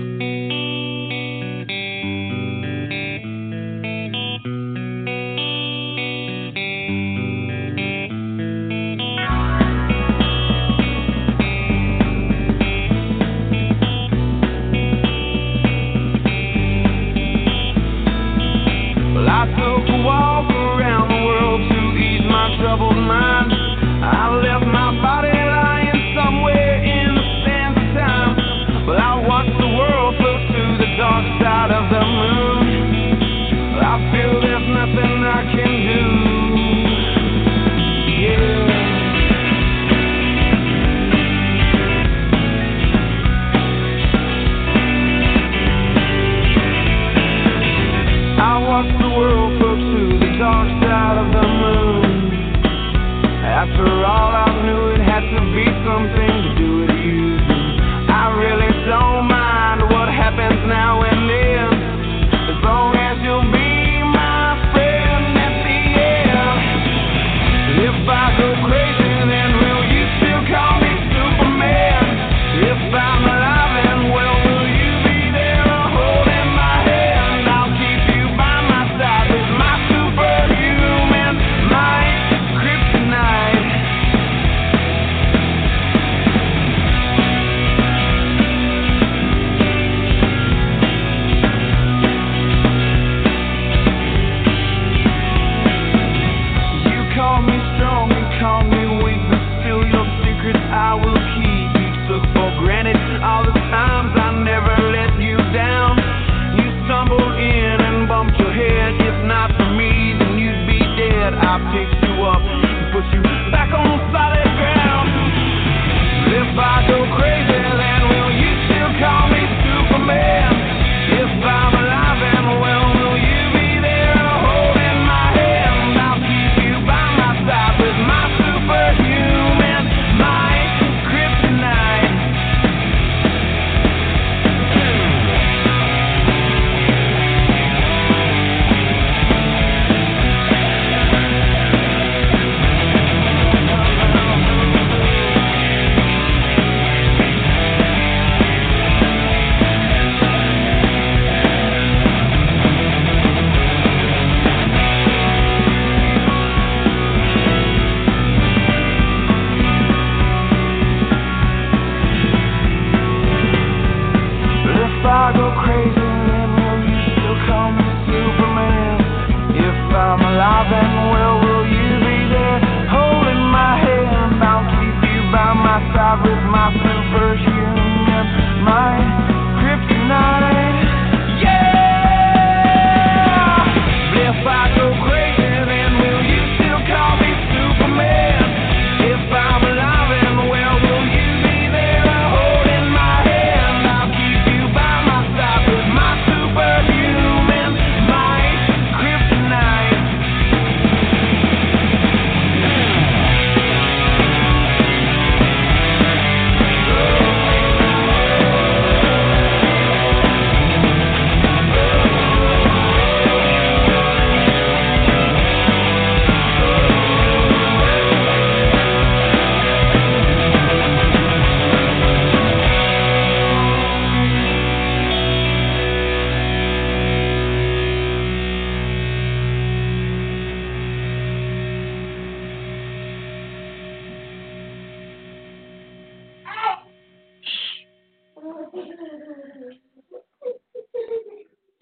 Well, I took a walk around the world to ease my troubled mind. I left my body lying somewhere in the sands of time. Well, I watched the world float to the dark side of the moon. Well, I feel there's nothing I can do. Yeah. I watched the world float to the dark side of the moon. After all, I knew it had to be something to do with you. I really don't mind what happens now and then, as long as you'll be my friend at the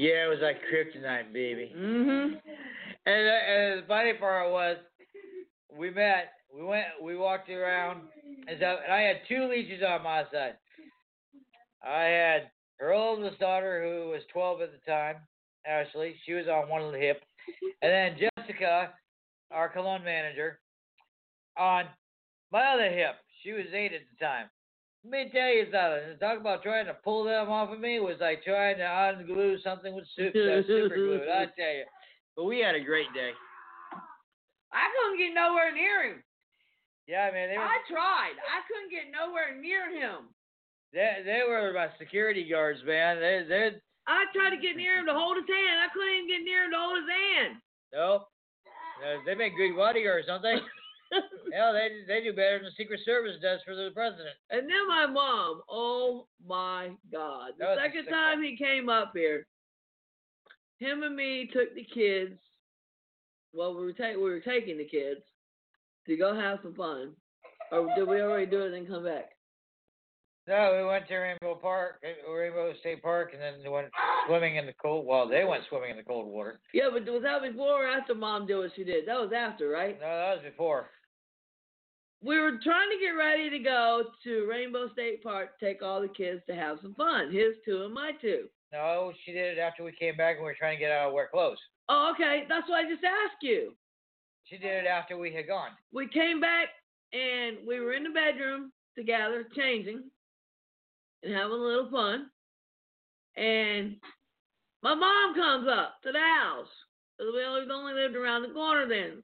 Yeah, it was like kryptonite, baby. Mm-hmm. And the funny part was, we walked around, and I had two leeches on my side. I had her oldest daughter, who was 12 at the time, Ashley. She was on one hip. And then Jessica, our cologne manager, on my other hip. She was 8 at the time. Let me tell you something. Talk about trying to pull them off of me was like trying to unglue something with super glue. I tell you. But we had a great day. I couldn't get nowhere near him. Yeah, man. I tried. I couldn't get nowhere near him. They were my security guards, man. I tried to get near him to hold his hand. I couldn't even get near him to hold his hand. No. They make good bodyguards, don't they? Hell, they do better than the Secret Service does for the president. And then my mom, oh my God. The second time he came up here, him and me took the kids. Well, we were taking the kids to go have some fun. Or did we already do it and then come back? No, we went to Rainbow State Park, and then went swimming in the cold. Well, they went swimming in the cold water. Yeah, but was that before or after Mom did what she did? That was after, right? No, that was before. We were trying to get ready to go to Rainbow State Park, take all the kids to have some fun. His two and my two. No, she did it after we came back and we were trying to get out of wear clothes. Oh, okay. That's what I just asked you. She did it after we had gone. We came back and we were in the bedroom together, changing and having a little fun. And my mom comes up to the house. We only lived around the corner then.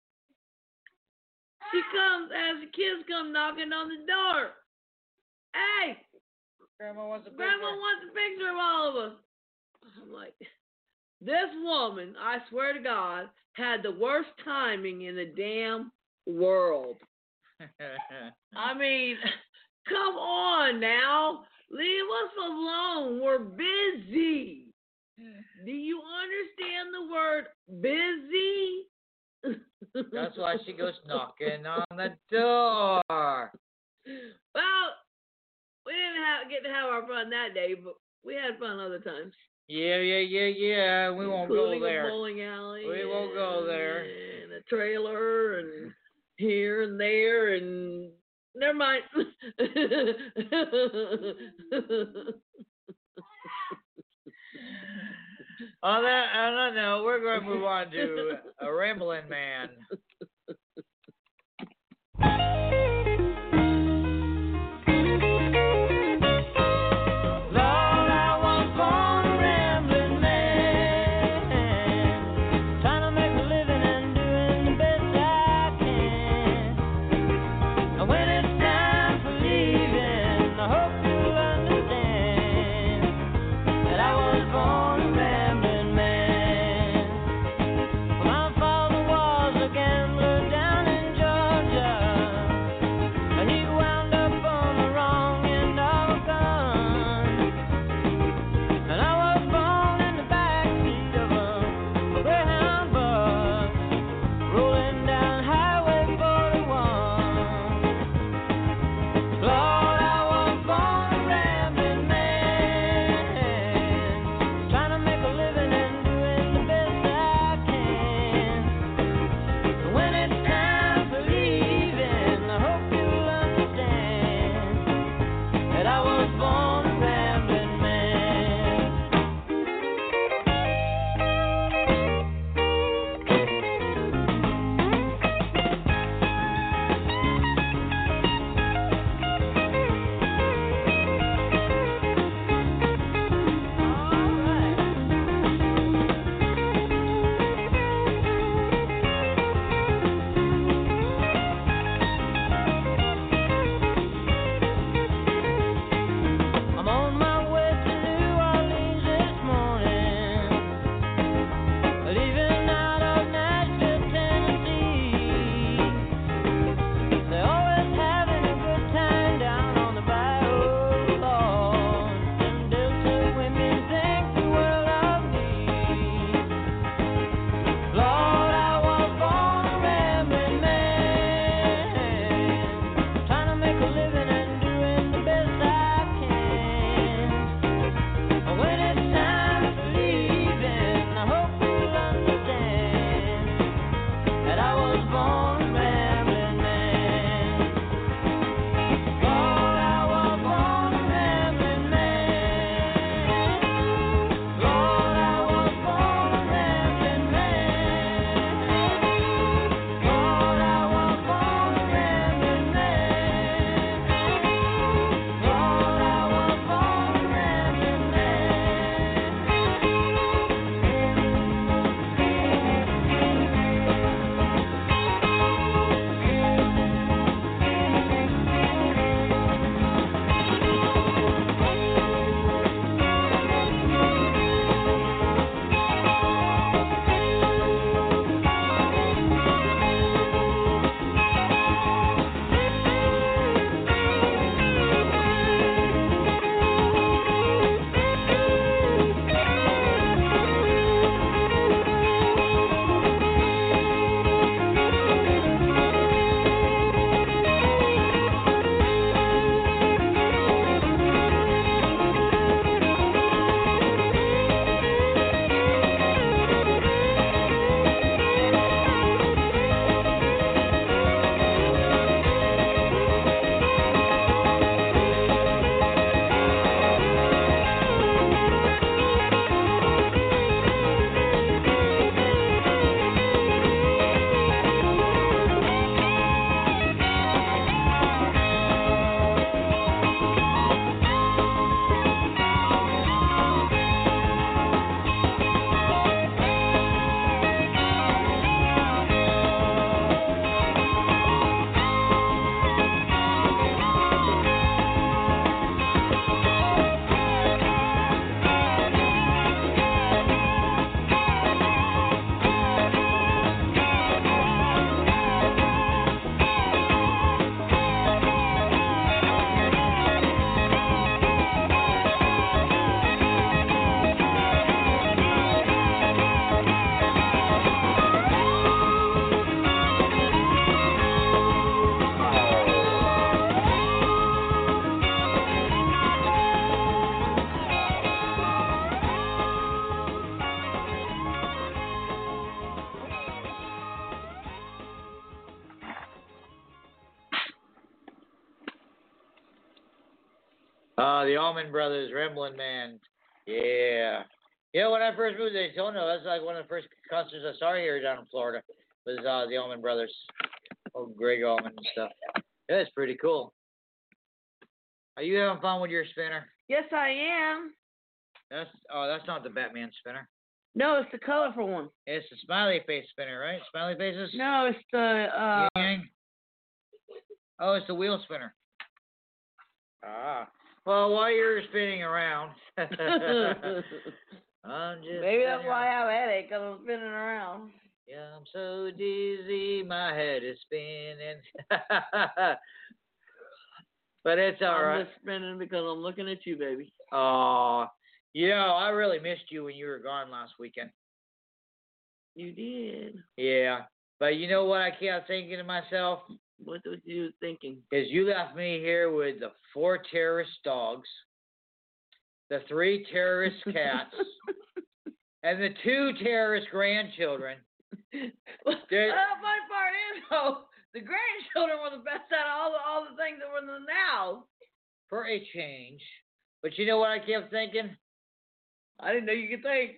She comes as the kids come knocking on the door. Hey, Grandma wants a picture. Grandma wants a picture of all of us. I'm like, this woman, I swear to God, had the worst timing in the damn world. I mean, come on now. Leave us alone. We're busy. Do you understand the word busy? That's why she goes knocking on the door. Well, we didn't get to have our fun that day, but we had fun other times. Yeah. We won't Including go there. a bowling alley. We won't go there. And a trailer and here and there and never mind. On that note, we're going to move on to a rambling man. Lord, I was born a rambling man, trying to make a living and doing the best I can. And when it's time for leaving, I hope you'll understand that I was born a rambling man. My father was a gambler. was born a rambling man. Lord, I was born a rambling man. Lord, I was born a rambling man. Lord, I was born a rambling man. Lord, I was born a rambling The Allman Brothers, Ramblin' Man. Yeah. Yeah, when I first moved to Daytona, that's like one of the first concerts I saw here down in Florida, was the Allman Brothers. Oh, Greg Allman and stuff. Yeah, it's pretty cool. Are you having fun with your spinner? Yes, I am. That's not the Batman spinner. No, it's the colorful one. It's the smiley face spinner, right? Smiley faces? No, it's the Yin-yang? Oh, it's the wheel spinner. Ah. Well, while you're spinning around, I'm just maybe that's why I have a headache, because I'm spinning around. Yeah, I'm so dizzy, my head is spinning. But it's all right. I'm just spinning because I'm looking at you, baby. Oh, I really missed you when you were gone last weekend. You did. Yeah, but you know what I kept thinking to myself? What was you thinking? Because you left me here with the 4 terrorist dogs, the 3 terrorist cats, and the 2 terrorist grandchildren. Well, my part is, though, the grandchildren were the best out of all the things that were in the now. For a change. But you know what I kept thinking? I didn't know you could think.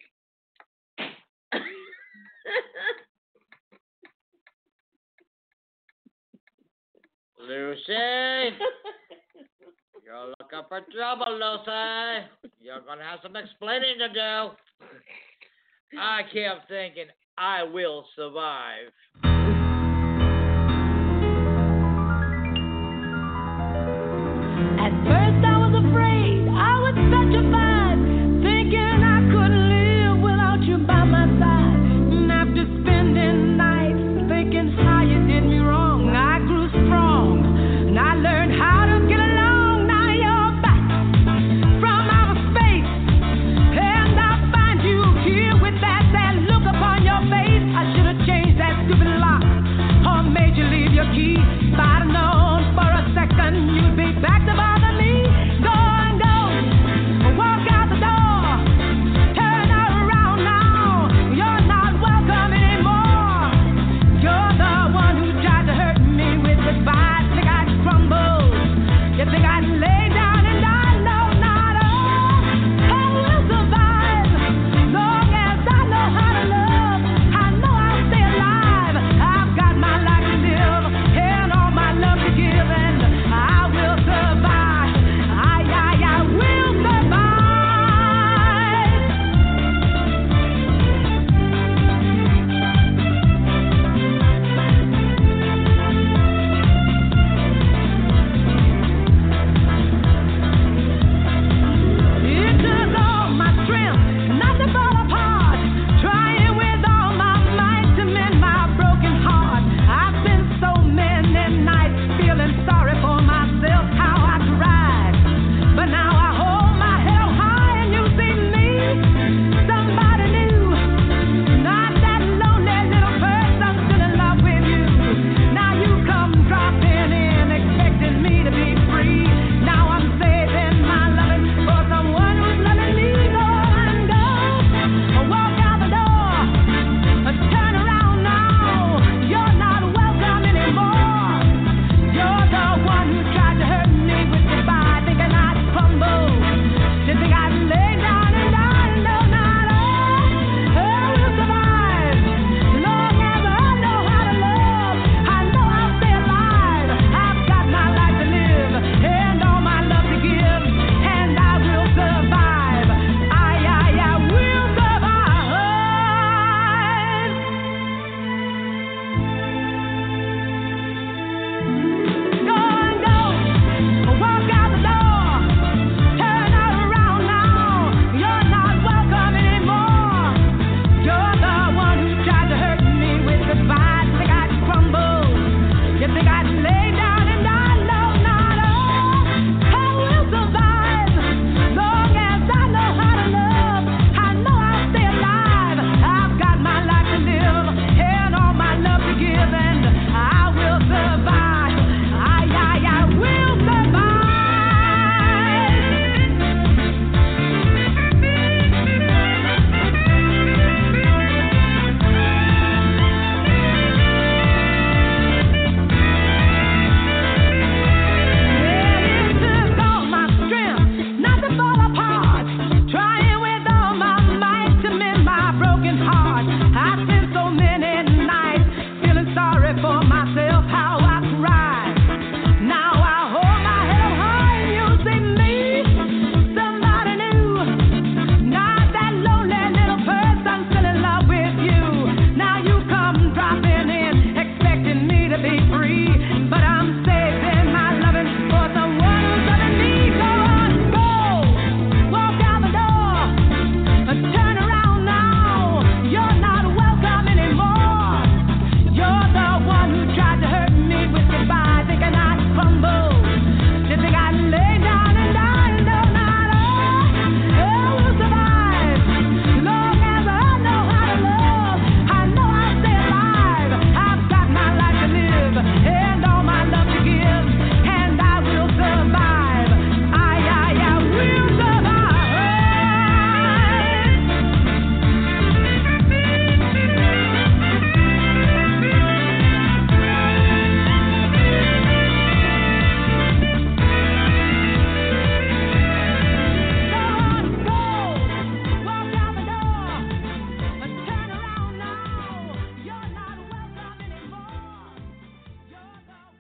Lucy! You're looking for trouble, Lucy. You're going to have some explaining to do. I kept thinking, I will survive. At first I was afraid, I was petrified, thinking I couldn't live without you by my side. And after spending nights thinking how you did me wrong, I grew strong, and I learned how to get along. Now you're back from outer space, and I find you here with that look upon your face. I should have changed that stupid lock, or made you leave your key. If I'd have known for a second you'd be back to bother me. Go and go.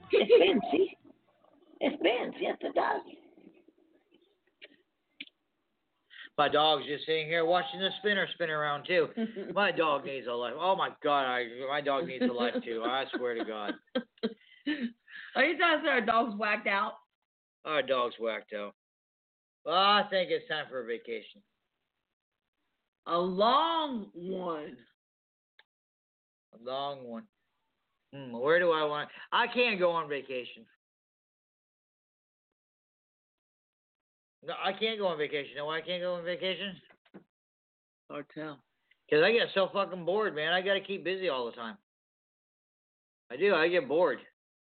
It spins, see? It spins. Yes, it does. My dog's just sitting here watching the spinner spin around too. My dog needs a life. Oh my God, my dog needs a life too. I swear to God. Are you trying to say our dog's whacked out? Our dog's whacked out. Well, I think it's time for a vacation. A long one. A long one. Where do I want? I can't go on vacation. No, I can't go on vacation. You know why I can't go on vacation? Hard tell. Because I get so fucking bored, man. I got to keep busy all the time. I do. I get bored.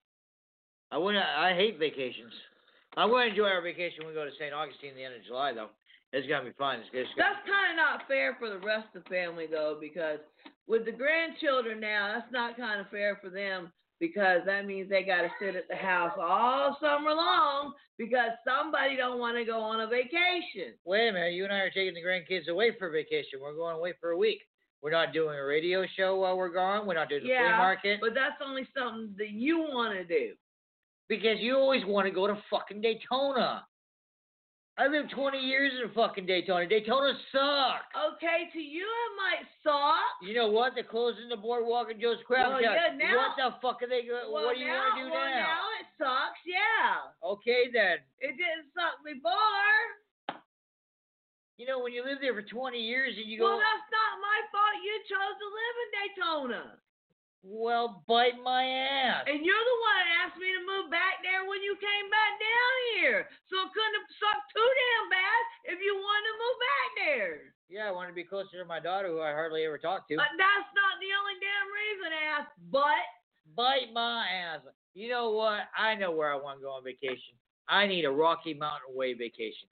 I hate vacations. I'm going to enjoy our vacation when we go to St. Augustine the end of July, though. It's going to be fun. That's kind of not fair for the rest of the family, though, because with the grandchildren now, that's not kind of fair for them, because that means they got to sit at the house all summer long because somebody don't want to go on a vacation. Wait a minute. You and I are taking the grandkids away for vacation. We're going away for a week. We're not doing a radio show while we're gone. We're not doing the flea market. But that's only something that you want to do. Because you always want to go to fucking Daytona. I lived 20 years in fucking Daytona. Daytona sucks. Okay, to you it might suck. You know what? They're closing the boardwalk at Joe's Crab Shack. Yeah, now, what the fuck are they going? What do you want to do now? Now it sucks, yeah. Okay then. It didn't suck before. You know, when you live there for 20 years and you go. Well, that's not my fault. You chose to live in Daytona. Well, bite my ass. And you're the one that asked me to move back there when you came back down here. So it couldn't have sucked too damn bad if you wanted to move back there. Yeah, I want to be closer to my daughter, who I hardly ever talk to. That's not the only damn reason, ass butt. Bite my ass. You know what? I know where I want to go on vacation. I need a Rocky Mountain Way vacation.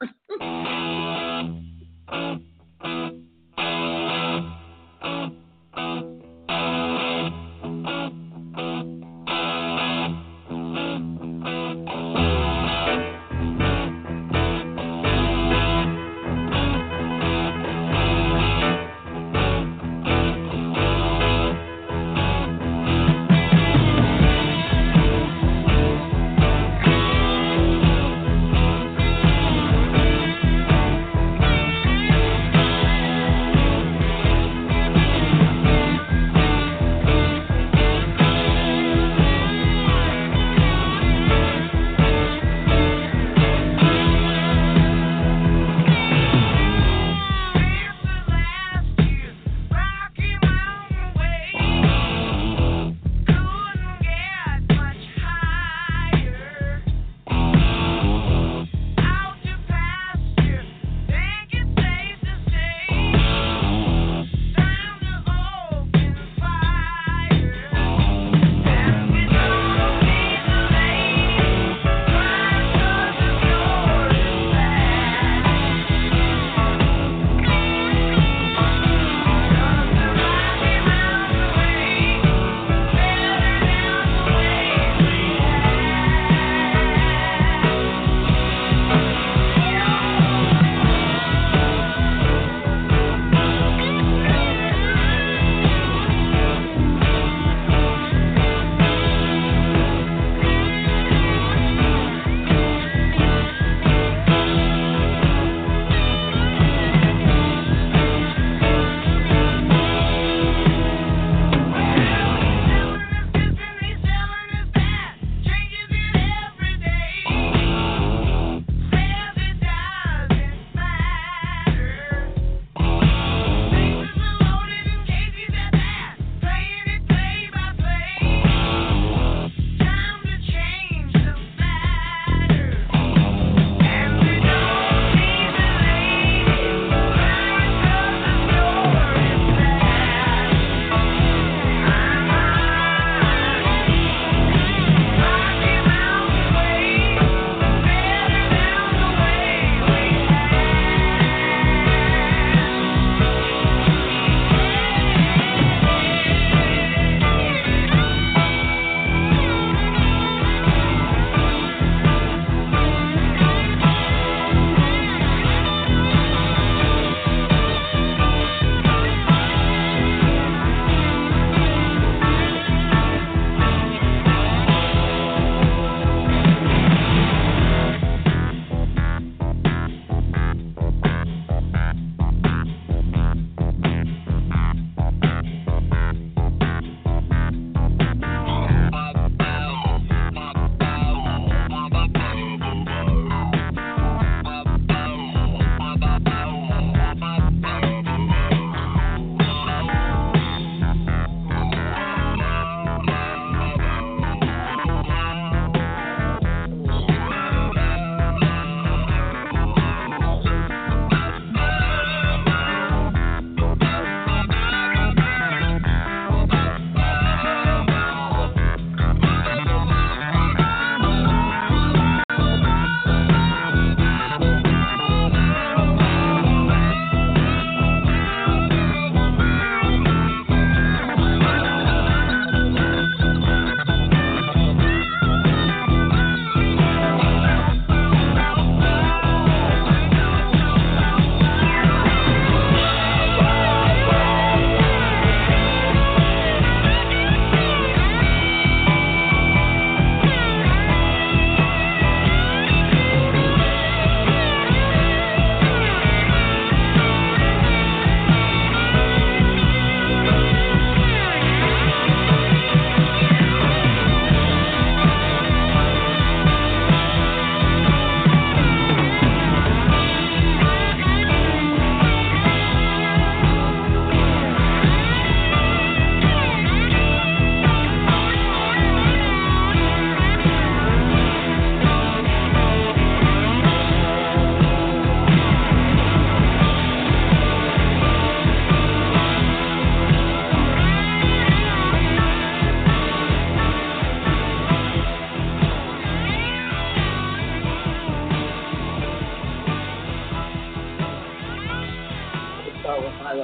Milo.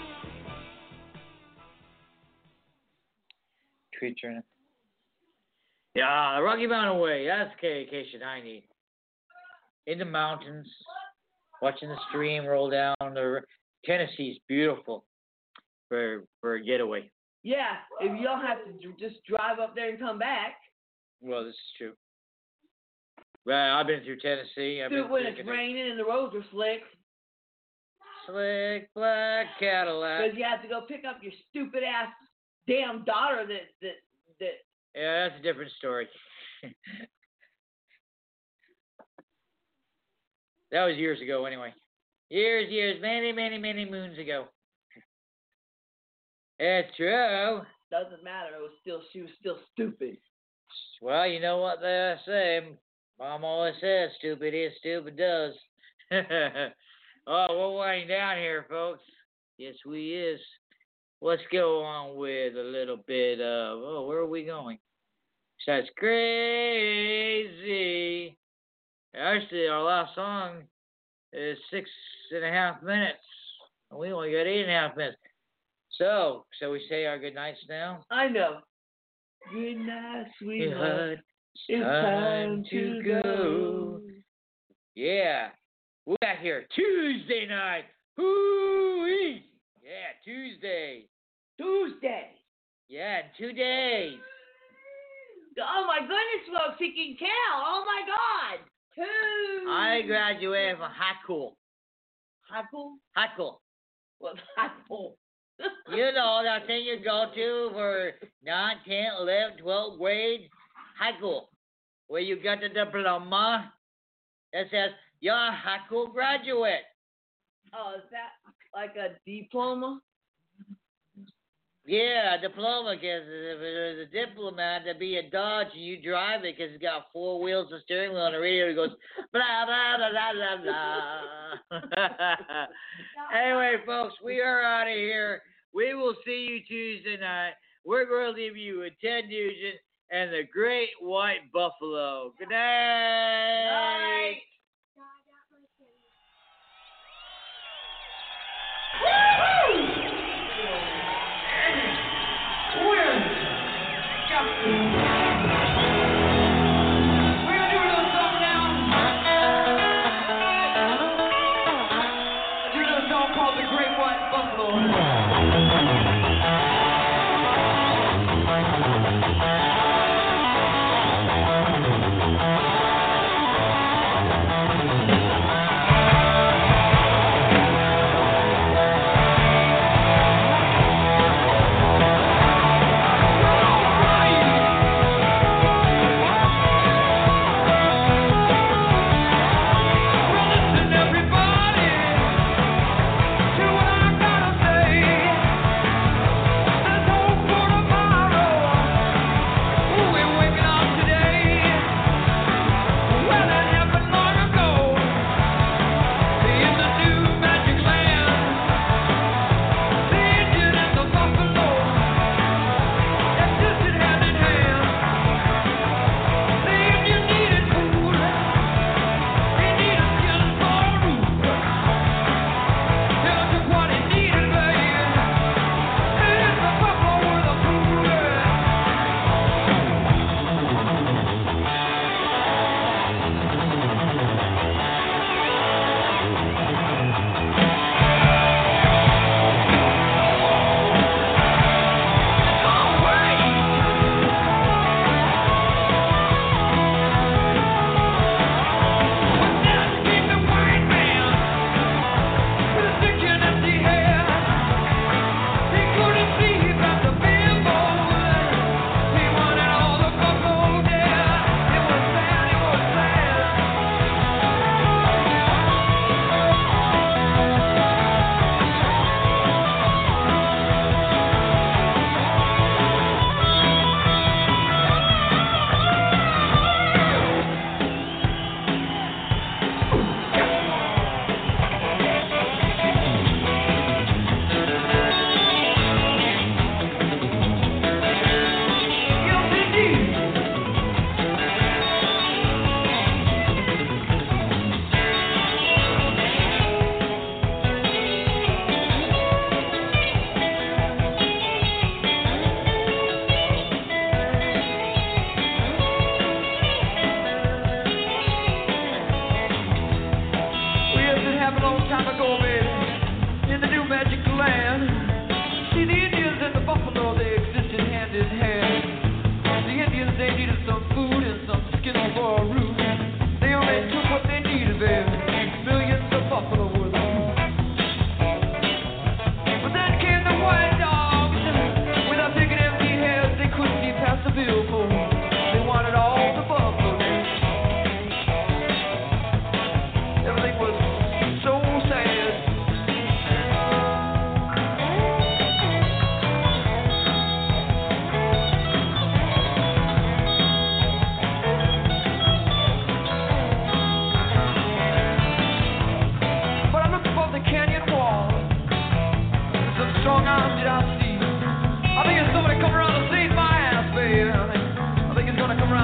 Tree turning. Yeah, the Rocky Mountain Way. That's vacation I need. In the mountains, watching the stream roll down. Tennessee's beautiful for a getaway. Yeah, if you don't have to just drive up there and come back. Well, this is true. Well, I've been through Tennessee. I've Dude, been when through it's raining and the roads are slick. Slick black Cadillac. Because you have to go pick up your stupid ass damn daughter that. Yeah, that's a different story. That was years ago, anyway. Years, many moons ago. It's true. Doesn't matter. She was still stupid. Well, you know what they say. Mom always says, stupid is, stupid does. Oh, we're winding down here, folks. Yes, we is. Let's go on with a little bit of, where are we going? That's crazy. Actually, our last song is 6.5 minutes. We only got 8.5 minutes. So, shall we say our good nights now? I know. Good night, sweetheart. It's time to go. Yeah. We're back here Tuesday night. Hoo-wee. Yeah, Tuesday. Yeah, in 2 days. Oh my goodness, folks, he can count. Oh my God. 2. I graduated from high school. High school? High school. What's high school? You know that thing you go to for 9, 10, 11, 12th grade? High school. Where you get the diploma that says you're a high school graduate. Oh, is that like a diploma? Yeah, a diploma, because if there's a diplomat to be a Dodge and you drive it because it's got 4 wheels, a steering wheel, and a radio that goes blah, blah, blah, blah, blah, blah. Anyway, folks, we are out of here. We will see you Tuesday night. We're going to leave you with Ted Nugent and the Great White Buffalo. Good night.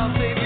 I'll save